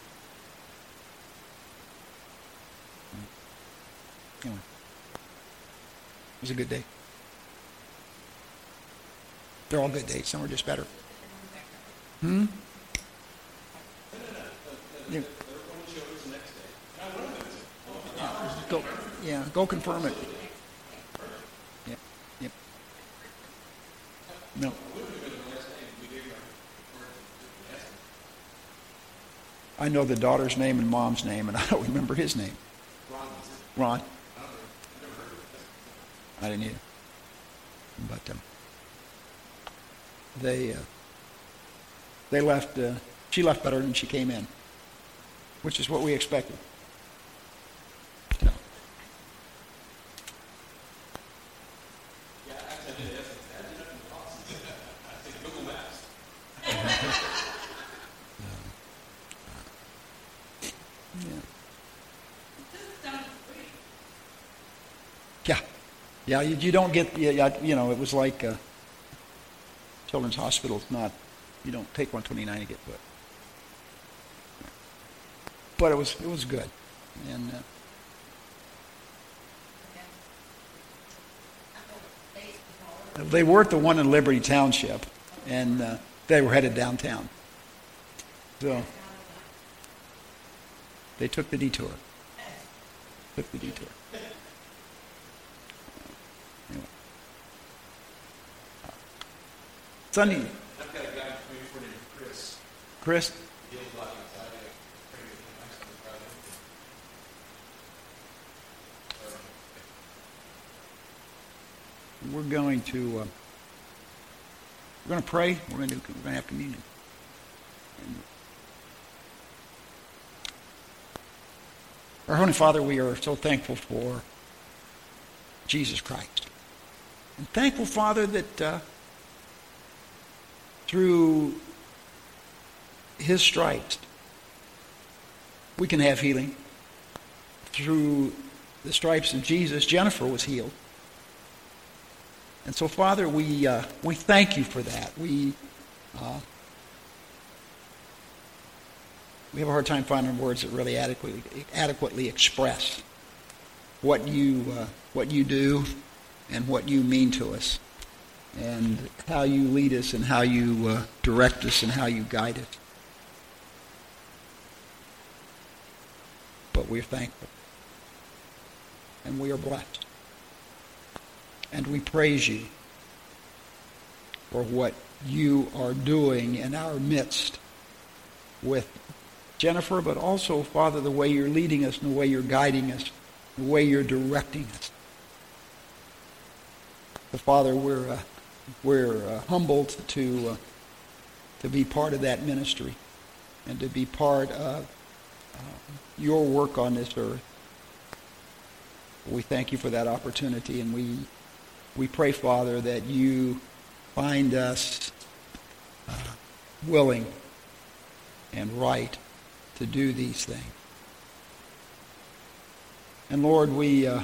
Anyway, it was a good day. They're all good days. Some are just better. Hmm? Yeah. Go, yeah, go confirm it. Yeah, yeah. No. I know the daughter's name and mom's name, and I don't remember his name. Ron. I didn't either. But um, they uh, they left. Uh, she left better than she came in, which is what we expected. So. Yeah, yeah. You, you don't get, yeah, you know. It was like uh, Children's Hospital. It's not. You don't take one twenty-nine to get to it. But it was it was good, and uh, they were at the one in Liberty Township, and uh, they were headed downtown. So they took the detour. Took the detour. Anyway. Sunday. I've got a guy coming for named Chris. Chris? He deals like inside of training in We're going to uh, we're going to pray. We're going to do, we're going to have communion. And our Heavenly Father, we are so thankful for Jesus Christ, and thankful, Father, that uh, through His stripes we can have healing. Through the stripes of Jesus, Jennifer was healed. And so, Father, we uh, we thank you for that. We uh, we have a hard time finding words that really adequately adequately express what you uh, what you do and what you mean to us, and how you lead us, and how you uh, direct us, and how you guide us. But we're thankful, and we are blessed. And we praise you for what you are doing in our midst with Jennifer, but also, Father, the way you're leading us and the way you're guiding us, the way you're directing us. So, Father, we're uh, we're uh, humbled to uh, to be part of that ministry and to be part of uh, your work on this earth. We thank you for that opportunity, and we we pray, Father, that you find us uh, willing and right to do these things. And Lord, we uh,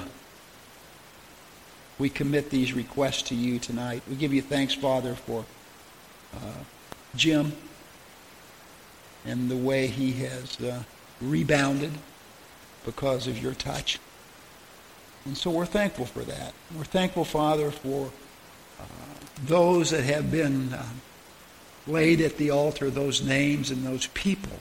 we commit these requests to you tonight. We give you thanks, Father, for uh, Jim and the way he has uh, rebounded because of your touch. And so we're thankful for that. We're thankful, Father, for uh, those that have been uh, laid at the altar, those names and those people.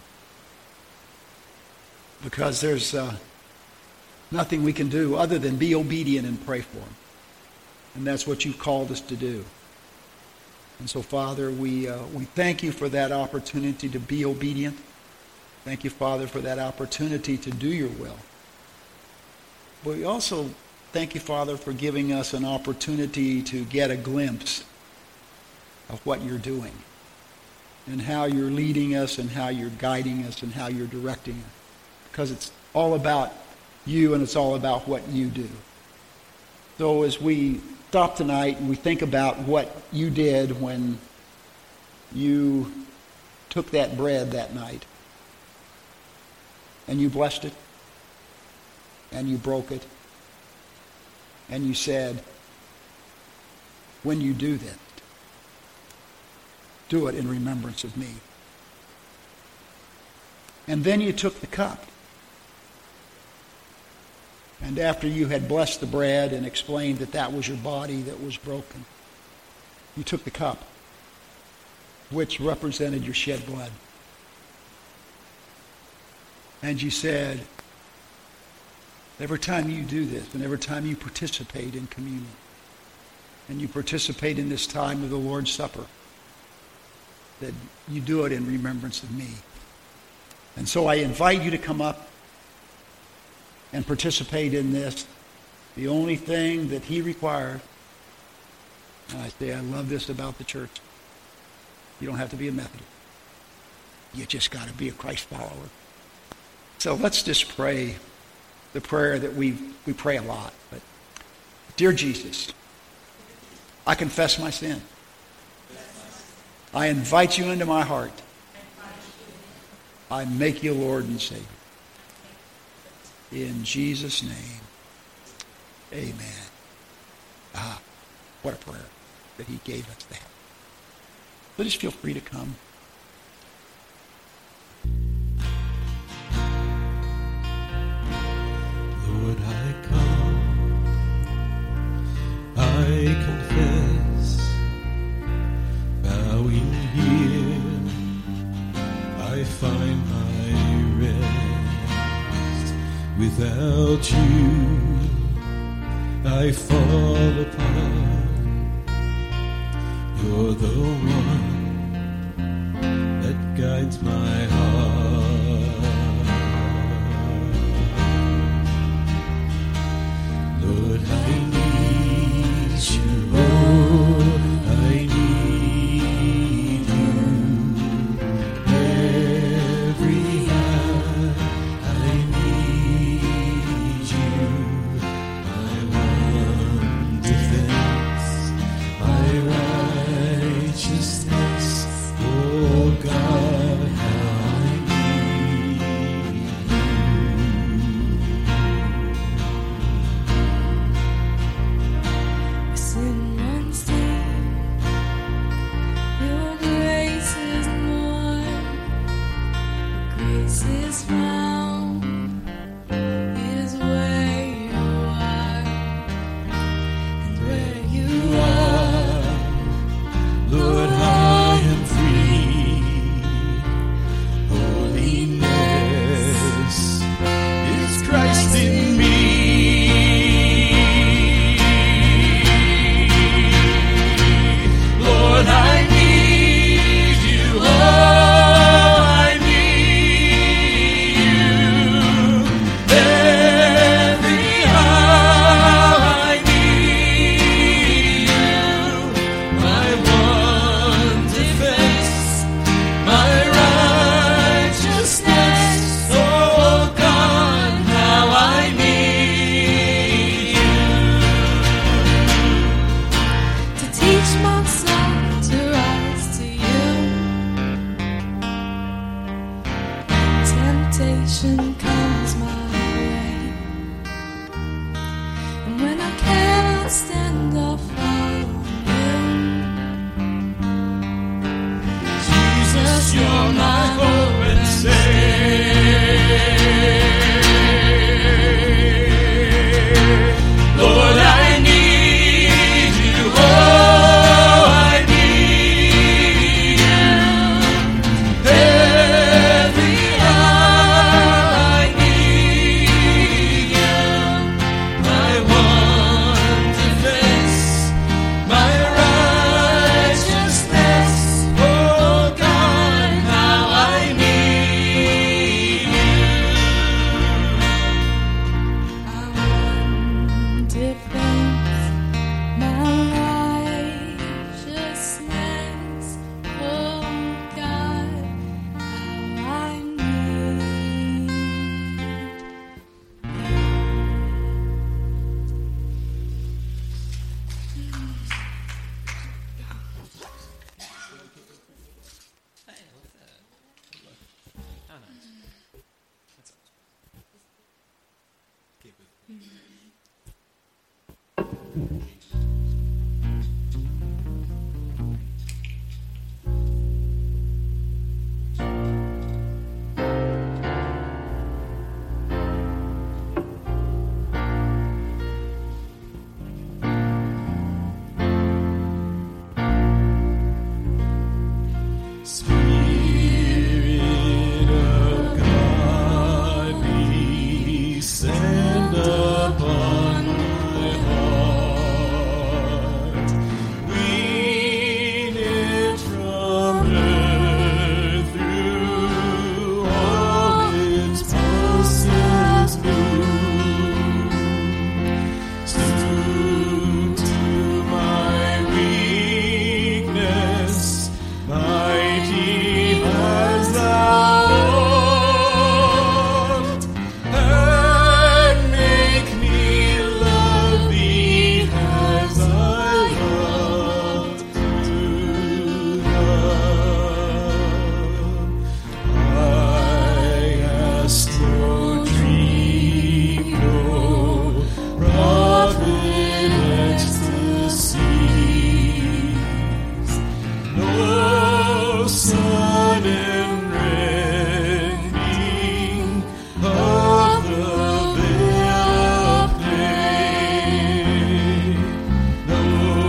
Because there's uh, nothing we can do other than be obedient and pray for them. And that's what you've called us to do. And so, Father, we uh, we thank you for that opportunity to be obedient. Thank you, Father, for that opportunity to do your will. But we also thank you, Father, for giving us an opportunity to get a glimpse of what you're doing. and how you're leading us and how you're guiding us and how you're directing us. Because it's all about you and it's all about what you do. So as we stop tonight and we think about what you did when you took that bread that night and you blessed it and you broke it and you said, when you do this, do it in remembrance of me. And then you took the cup. And after you had blessed the bread and explained that that was your body that was broken, you took the cup, which represented your shed blood. And you said, every time you do this and every time you participate in communion and you participate in this time of the Lord's Supper, that you do it in remembrance of me. And so I invite you to come up and participate in this. The only thing that he requires, and I say I love this about the church, you don't have to be a Methodist. You just got to be a Christ follower. So let's just pray the prayer that we we pray a lot. But dear Jesus, I confess my sin. I invite you into my heart. I make you Lord and Savior. In Jesus' name, amen. Ah, what a prayer that he gave us that. Let us feel free to come. Lord, I come, I confess, bowing here, I find my rest. Without you, I fall apart. You're the one that guides my heart. Lord, I need you, oh, I need you. Every hour I need you. My one defense, my righteousness, oh God, how I need you. Sin unseen, your grace is more. Your grace is found, is where you are, and where you are, Lord, I am free. Holiness is Christ in me. Lord, I need you. Oh, I need you. Every hour I need you. My one defense, my righteousness, oh God, how I need you. to teach my soul to rise to you. Temptation comes my way, and when I cannot stand, I'll follow you. Jesus, you're my hope and Savior. Lord, I need you. Oh, I need you. Every hour I need you. My one defense, Spirit of God, descend upon my heart. Wean it from earth through all its pulses move. Stoop to my weakness, mighty as thou art, and make me love thee as I love to love. I ask no dream, no prophet ecstasies, no sudden rending of the veil of day, no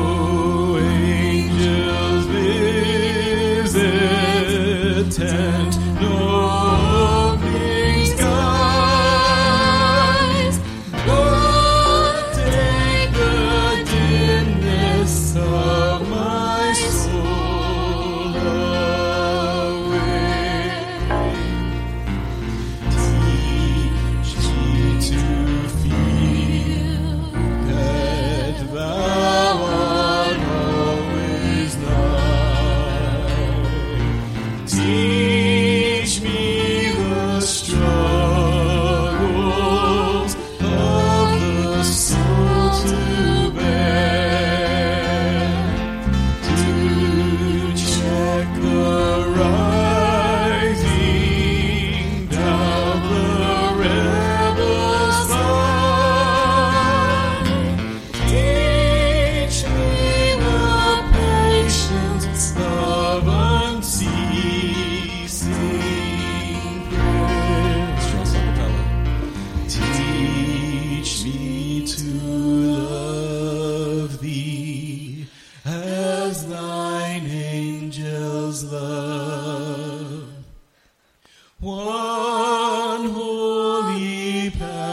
angels visitant, no opening skies. Lord, take the dimness of my soul away. Teach me to feel that thou art always nigh. Teach me the struggles of the soul to bear, to check the rising down the rebel's line. Teach me the patience of unceasing prayer. Stress on the fellow. Teach me to love thee as thine angels love. One holy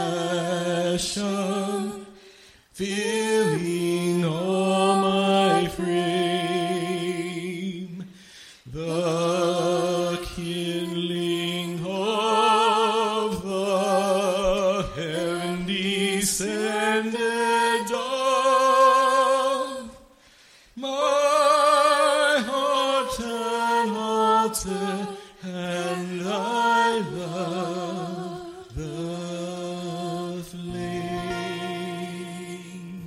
passion filling all my frame, the kindling of the heaven descended dove. My heart an altar, and I love the flame.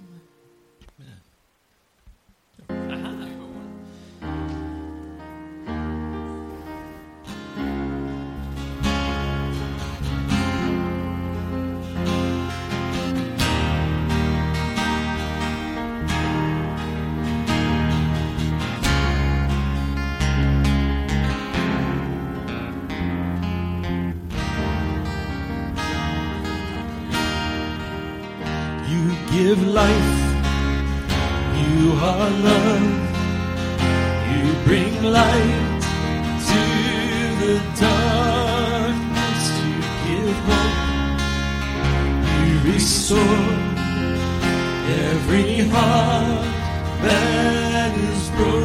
You give life, you are love, you bring light to the darkness, you give hope, you restore every heart that is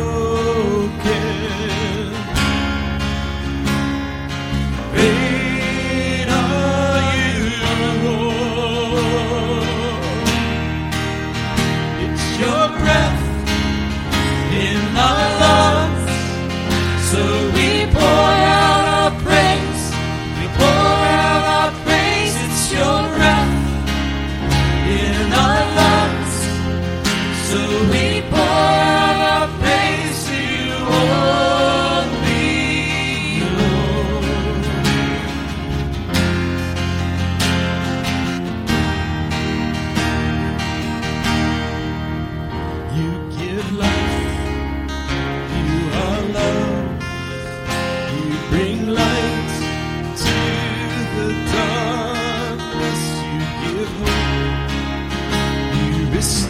broken. Great are you, Lord. It's your breath in our lungs, so we pour out our praise. We pour out our praise. It's your breath in our lungs, so we pour out our praise to you, oh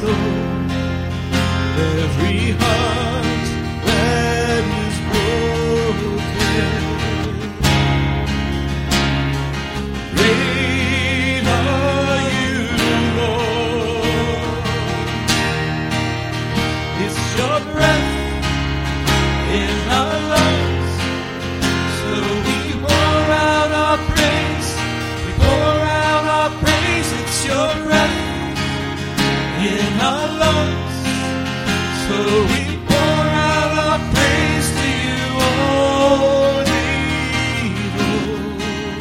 restore every heart that is broken. Great are you, Lord. It's your breath in our lungs, so we pour out our praise. We pour out our praise. It's your breath in our lungs, so we pour out our praise to you only, Lord.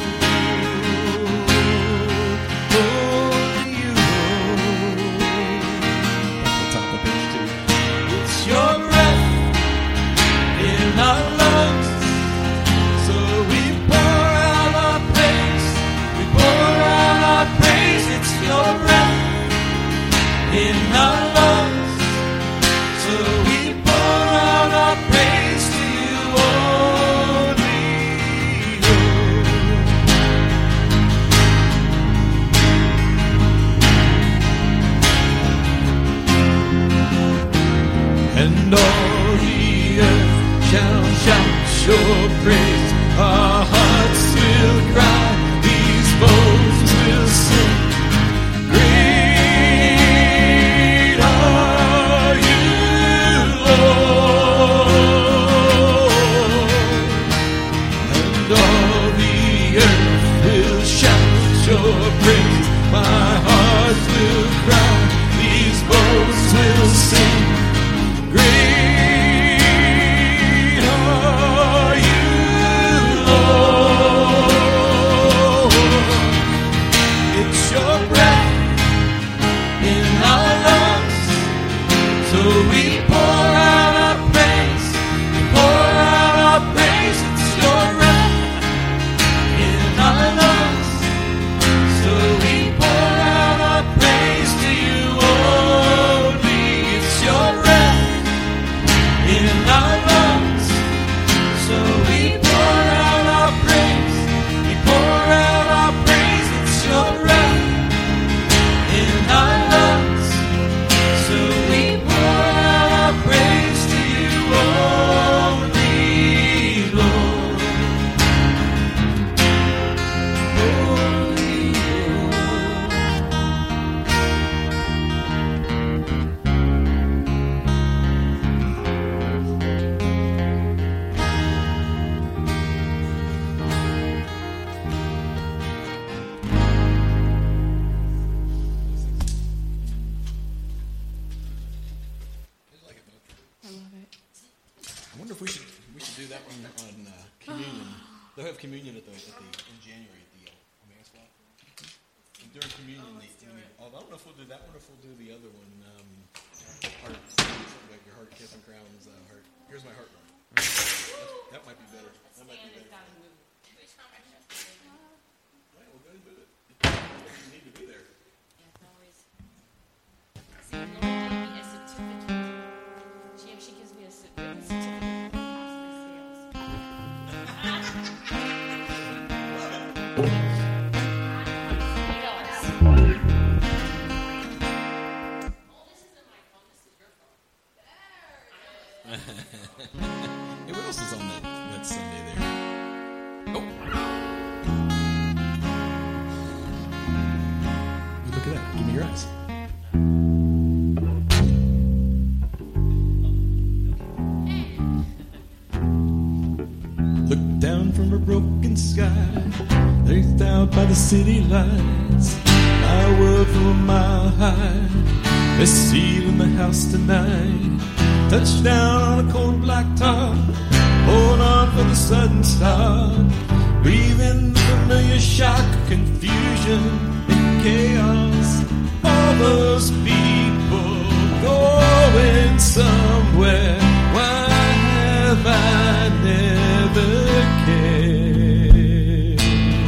Only you, Lord. That's the top of page two. It's your breath in our lungs, so we pour out our praise. We pour out our praise. It's your breath in our lungs, so we pour out our praise to you only, Lord. And all the earth shall shout your praise. Our hearts will cry, these bones will sing. Great are you, Lord. And all the earth will shout your praise. My heart will cry, these bones will sing. Great are you, Lord. It's your breath in our lungs, so we pour out our praise. We pour out our praise. It's your breath in our lungs, so we pour out our praise to you only. It's your breath in our lungs, so we pour out our praise. We pour out our praise. It's your breath in our lungs, so we pour out our praise to you only, Lord. Only I love it. I wonder if we should we should do that one on uh, communion. They'll have communion at the, at the in January at the uh, Emmaus Walk. And during communion, oh, the, the, oh, I don't know if we'll do that one or if we'll do the other one. Um, heart, something like your heart, kiss and crowns. Uh, heart. Here's my heart one. That, that might be better. That might be better. Right, we'll go ahead and do it. You need to be there. She gives me a certificate. Hey, what else is on that, that Sunday there? Oh. Look at that. Give me your eyes. Look down from a broken sky, earthed out by the city lights. My world from a mile high, let's see in the house tonight. Touchdown on a cold black top, hold on for the sudden stop. Breathe in the familiar shock, confusion and chaos. All those people going somewhere. Why have I never cared?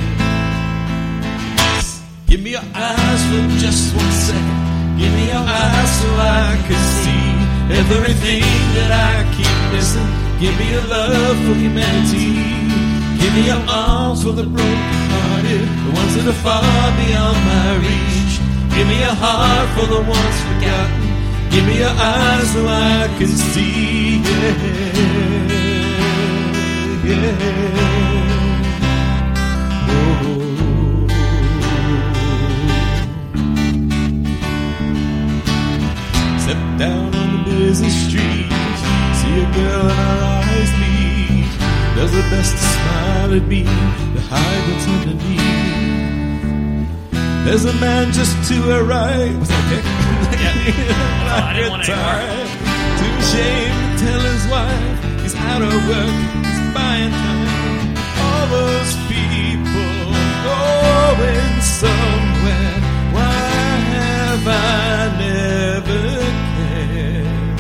Give me your eyes for just one second. Give me your eyes so I can see everything that I keep missing. Give me your love for humanity. Give me your arms for the broken-hearted, the ones that are far beyond my reach. Give me a heart for the ones forgotten, Give me your eyes so I can see. Yeah, yeah. Oh. Step down on the busy street, see a girl and her eyes meet. Does her best to smile at me, to hide what's underneath. There's a man just to her right. Was that okay? Oh, I didn't want to time. Too ashamed to tell his wife he's out of work, he's buying time. All those people going somewhere. Why have I never cared?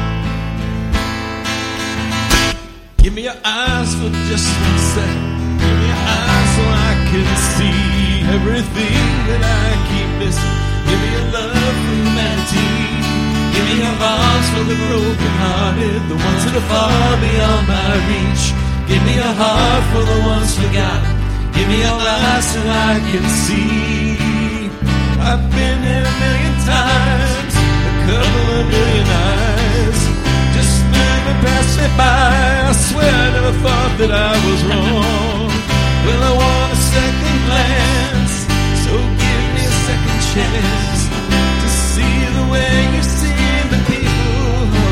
Give me your eyes for just one second. Give me your eyes so I can see everything that I keep missing. Give me your love for humanity. Give me your arms for the broken-hearted, the ones that are far beyond my reach. Give me your heart for the ones forgotten. Give me your eyes so I can see. I've been here a million times, a couple of million eyes, just moving past me by. I swear I never thought that I was wrong. Well, I want a second glance, so give me a second chance to see the way you see the people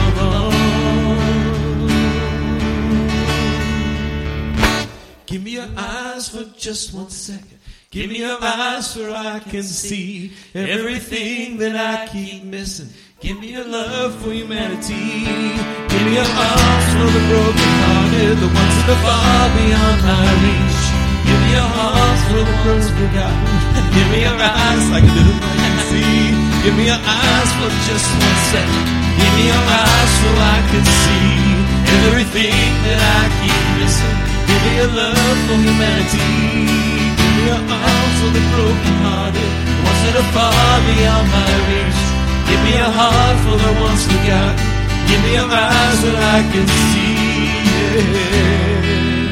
around. Give me your eyes for just one second. Give me your eyes so I can see everything that I keep missing. Give me your love for humanity. Give me your arms for the broken-hearted, the ones that are far beyond my reach. Give me your heart for the ones forgotten. Give me your eyes like a little I can see. Give me your eyes for just one second. Give me your eyes so I can see everything that I keep missing. Give me your love for humanity. Give me your arms for the broken-hearted, the ones that are far beyond my reach. Give me your heart for the ones forgotten. Give me your eyes that I can see. Yeah.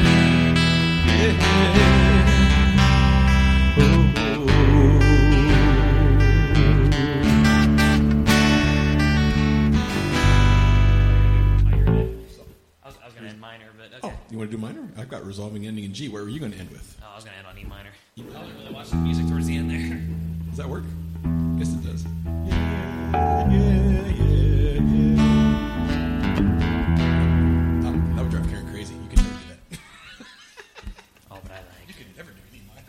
You want to do minor? I've got resolving ending in G. Where are you going to end with? Oh, I was going to end on E minor. I didn't really watch the music towards the end there. Does that work? Yes, it does. Yeah, yeah, yeah, yeah. Oh, that would drive Karen crazy. You could never do that. Oh, but I like. You could never do E minor.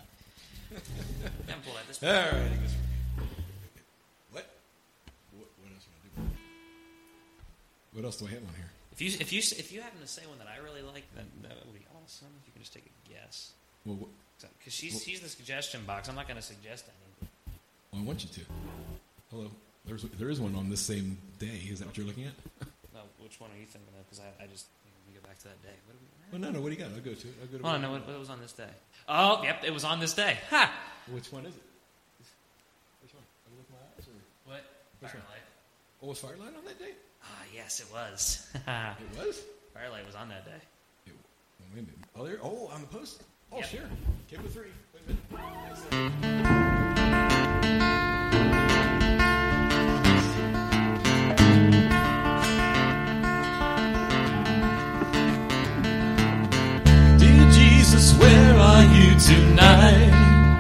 I'm cool at this All point. right. What? What? What else do I do? What else do I have on here? If you if you if you happen to say one that I really like, then that would be awesome. If you can just take a guess, Well, because she's well, she's the suggestion box. I'm not going to suggest any. well, I want you to. Hello. There's there is one on this same day. Is that what you're looking at? No, which one are you thinking of? Because I, I just let me go back to that day. What do we? Well, no, no. What do you got? I'll go to it. I'll go to Oh it. no, what, what was on this day? Oh, yep, it was on this day. Ha! Which one is it? Which one? Are you with my eyes or? What? Which one? Firelight. Oh, was Firelight on that day? Ah, yes, it was. It was. Firelight was on that day. It, well, wait a minute. Oh, there. Oh, on the post. Oh, Yep. sure. Came with three. Wait a minute. Dear Jesus, where are you tonight?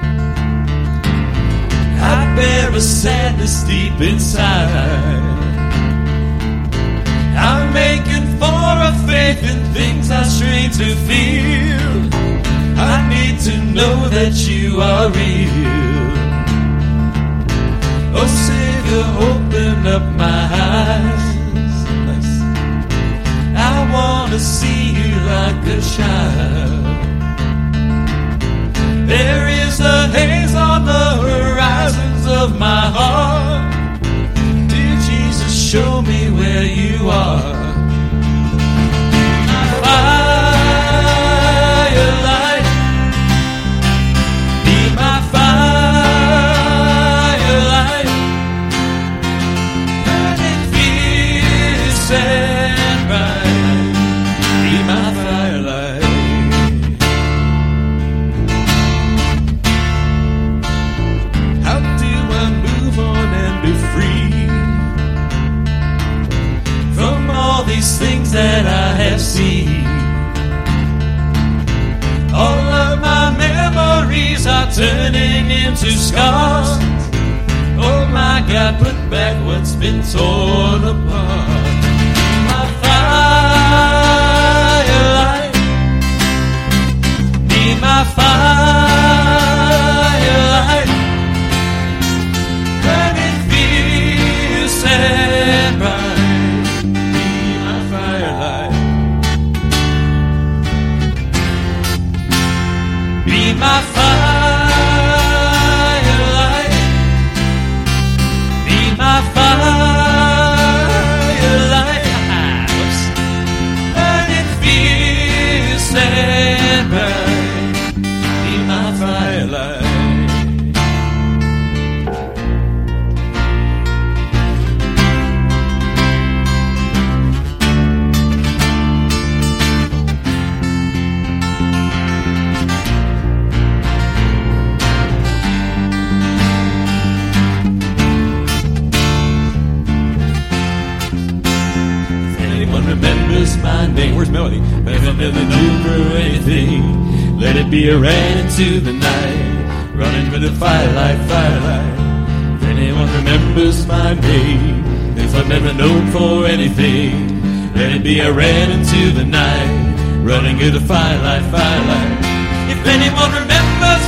I bear a sadness deep inside. I'm making for a faith in things I strain to feel. I need to know that you are real. Oh, Savior, open up my eyes. I want to see you like a child. There is a haze on the horizons of my heart. Dear Jesus, show me where you are. Firelight, be my firelight, burning fierce and bright. Be my firelight. into scars. Oh my God, put back what's been torn apart. My firelight, be my firelight, burning fierce and bright. Be my firelight, be my firelight, be my firelight, whoops, burning fierce and bright. Be my firelight. Remembers my name. Where's Melody? If I'm never knew for anything, let it be a rain into the night, running with the firelight, firelight. If anyone remembers my name, if I've never known for anything, let it be a rain into the night, running with the firelight, firelight. If anyone remembers